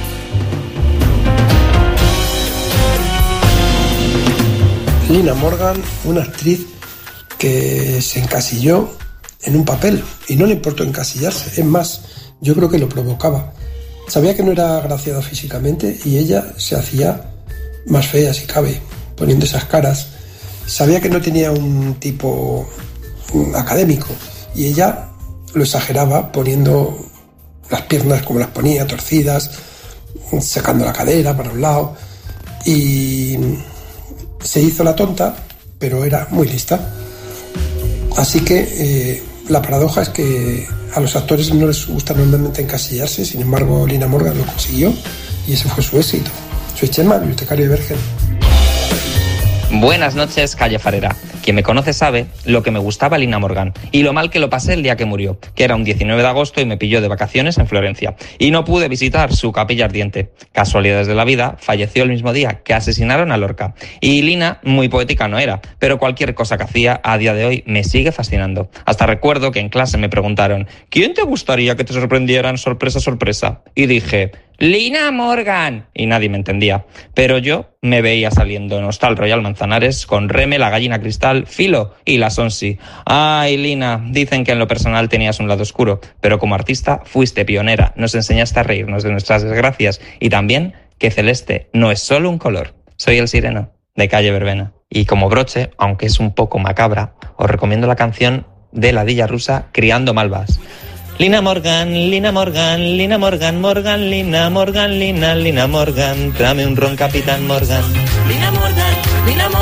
Lina Morgan, una actriz que se encasilló en un papel y no le importó encasillarse, es más, yo creo que lo provocaba. Sabía que no era agraciada físicamente y ella se hacía más fea si cabe, poniendo esas caras. Sabía que no tenía un tipo académico y ella lo exageraba poniendo las piernas como las ponía, torcidas, sacando la cadera para un lado, y se hizo la tonta, pero era muy lista. Así que la paradoja es que a los actores no les gusta normalmente encasillarse. Sin embargo, Lina Morgan lo consiguió y ese fue su éxito. Soy Chema, bibliotecario de Bergen. Buenas noches, Calle Farera. Quien me conoce sabe lo que me gustaba Lina Morgan y lo mal que lo pasé el día que murió, que era un 19 de agosto y me pilló de vacaciones en Florencia. Y no pude visitar su capilla ardiente. Casualidades de la vida, falleció el mismo día que asesinaron a Lorca. Y Lina, muy poética no era, pero cualquier cosa que hacía a día de hoy me sigue fascinando. Hasta recuerdo que en clase me preguntaron, ¿quién te gustaría que te sorprendieran sorpresa, sorpresa? Y dije, Lina Morgan. Y nadie me entendía. Pero yo me veía saliendo en Hostal Royal Manzanares con Reme, la gallina cristal, Filo y la Sonsi. Ay, Lina, dicen que en lo personal tenías un lado oscuro, pero como artista fuiste pionera, nos enseñaste a reírnos de nuestras desgracias y también que celeste no es solo un color. Soy el Sireno, de Calle Verbena. Y como broche, aunque es un poco macabra, os recomiendo la canción de la Dilla Rusa, Criando Malvas. Lina Morgan, Lina Morgan, Lina Morgan, Morgan, Lina Morgan, Lina Morgan, tráeme un ron, Capitán Morgan. Lina Morgan, Lina Morgan.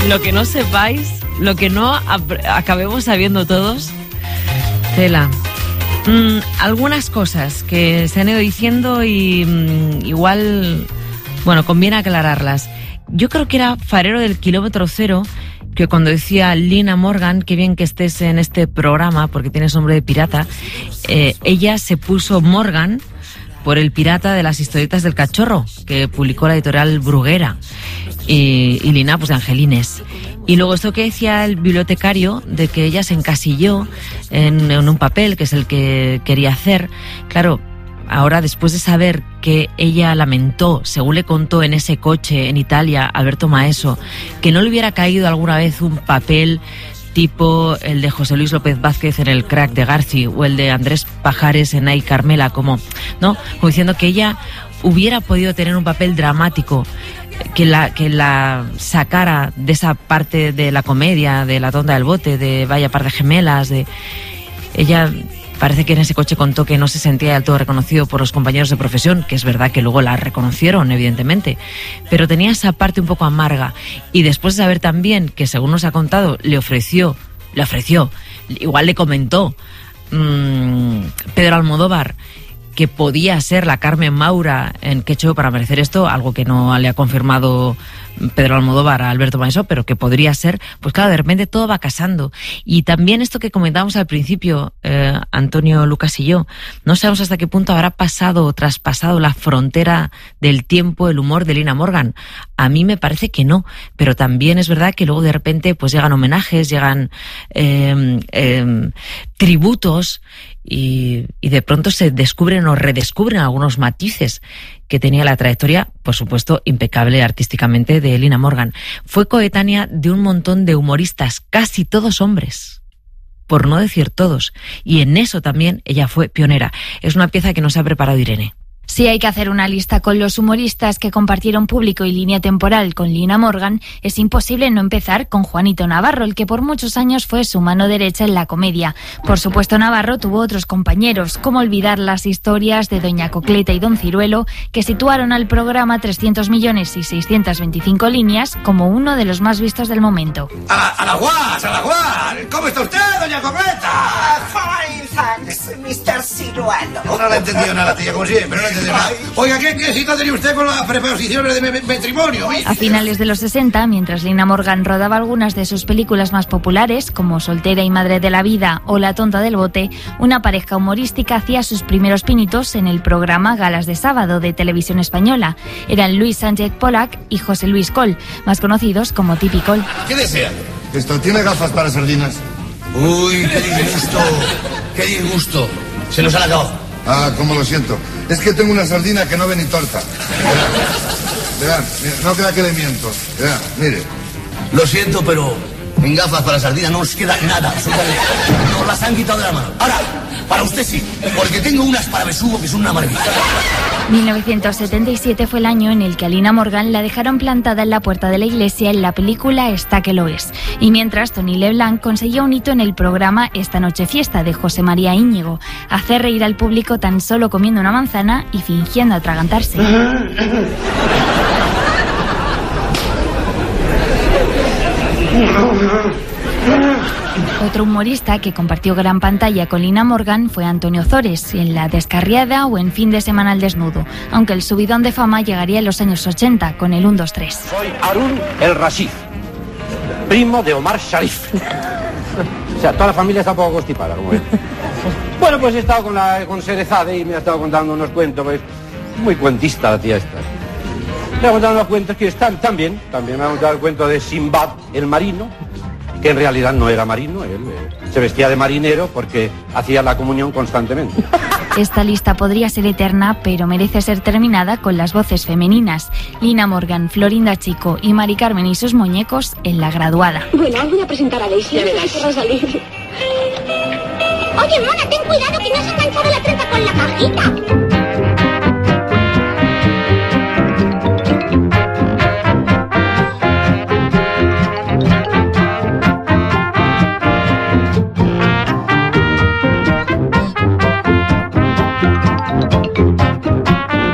lo que no sepáis, lo que no acabemos sabiendo todos, tela. Algunas cosas que se han ido diciendo y igual, bueno, conviene aclararlas. Yo creo que era Farero del Kilómetro Cero, que cuando decía Lina Morgan, qué bien que estés en este programa, porque tienes nombre de pirata, ella se puso Morgan por el pirata de las historietas del cachorro, que publicó la editorial Bruguera, y Lina, pues de Angelines. Y luego esto que decía el bibliotecario, de que ella se encasilló en un papel, que es el que quería hacer. Claro, ahora después de saber que ella lamentó, según le contó en ese coche en Italia, Alberto Maeso, que no le hubiera caído alguna vez un papel tipo el de José Luis López Vázquez en El crack de Garci, o el de Andrés Pajares en Ay Carmela, como diciendo que ella hubiera podido tener un papel dramático que la sacara de esa parte de la comedia, de La tonta del bote, de Vaya par de gemelas, de ella. Parece que en ese coche contó que no se sentía del todo reconocido por los compañeros de profesión, que es verdad que luego la reconocieron, evidentemente, pero tenía esa parte un poco amarga. Y después de saber también que, según nos ha contado, le ofreció, igual le comentó Pedro Almodóvar que podía ser la Carmen Maura en Qué hecho para merecer esto, algo que no le ha confirmado Pedro Almodóvar a Alberto Maeso, pero que podría ser, pues claro, de repente todo va casando. Y también esto que comentábamos al principio, Antonio, Lucas y yo, no sabemos hasta qué punto habrá pasado o traspasado la frontera del tiempo el humor de Lina Morgan. A mí me parece que no, pero también es verdad que luego de repente pues llegan homenajes, llegan tributos, y de pronto se descubren o redescubren algunos matices que tenía la trayectoria, por supuesto, impecable artísticamente de Lina Morgan. Fue coetánea de un montón de humoristas, casi todos hombres, por no decir todos, y en eso también ella fue pionera. Es una pieza que nos ha preparado Irene. Si hay que hacer una lista con los humoristas que compartieron público y línea temporal con Lina Morgan, es imposible no empezar con Juanito Navarro, el que por muchos años fue su mano derecha en la comedia. Por supuesto, Navarro tuvo otros compañeros, como olvidar las historias de Doña Cocleta y Don Ciruelo, que situaron al programa 300 millones y 625 líneas como uno de los más vistos del momento. ¡A la guas! ¿Cómo está usted, Doña Cocleta? Fine, thanks, Mr. Ciruelo. No le he entendido nada, tía, como siempre, no le he entendido nada. Oiga, ¿qué cita tenía usted con las preposiciones de matrimonio? A finales de los 60, mientras Lina Morgan rodaba algunas de sus películas más populares, como Soltera y Madre de la Vida o La tonta del bote, una pareja humorística hacía sus primeros pinitos en el programa Galas de Sábado de Televisión Española. Eran Luis Sánchez Pollack y José Luis Coll, más conocidos como Tipi Coll. ¿Qué desea? Esto, ¿tiene gafas para sardinas? Uy, qué disgusto. Qué disgusto. Se nos han acabado. Ah, cómo lo siento. Es que tengo una sardina que no ve ni torta. Verán, no crea que le miento. Verán, mire. Lo siento, pero en gafas para sardina no os queda nada, absolutamente. Nos las han quitado de la mano. Ahora, para usted sí, porque tengo unas para besugo que son una maravilla. 1977 fue el año en el que a Lina Morgan la dejaron plantada en la puerta de la iglesia en la película Está que lo es. Y mientras, Tony Leblanc conseguía un hito en el programa Esta noche fiesta de José María Íñigo: hacer reír al público tan solo comiendo una manzana y fingiendo atragantarse. Otro humorista que compartió gran pantalla con Lina Morgan fue Antonio Zores, en La Descarriada o en Fin de semana al desnudo, aunque el subidón de fama llegaría en los años 80 con el 1, 2, 3. Soy Harun el Rashid, primo de Omar Sharif. O sea, toda la familia está un poco constipada, como ves. Bueno, pues he estado con Serezade y me ha estado contando unos cuentos, pues, muy cuentista la tía esta. Me ha contado unos cuentos que están también me ha contado el cuento de Simbad el marino, que en realidad no era marino, él se vestía de marinero porque hacía la comunión constantemente. Esta lista podría ser eterna, pero merece ser terminada con las voces femeninas: Lina Morgan, Florinda Chico y Mari Carmen y sus muñecos en La Graduada. Bueno, voy a presentar a Daisy. Oye, mona, ten cuidado que no has enganchado la trompa con la cajita.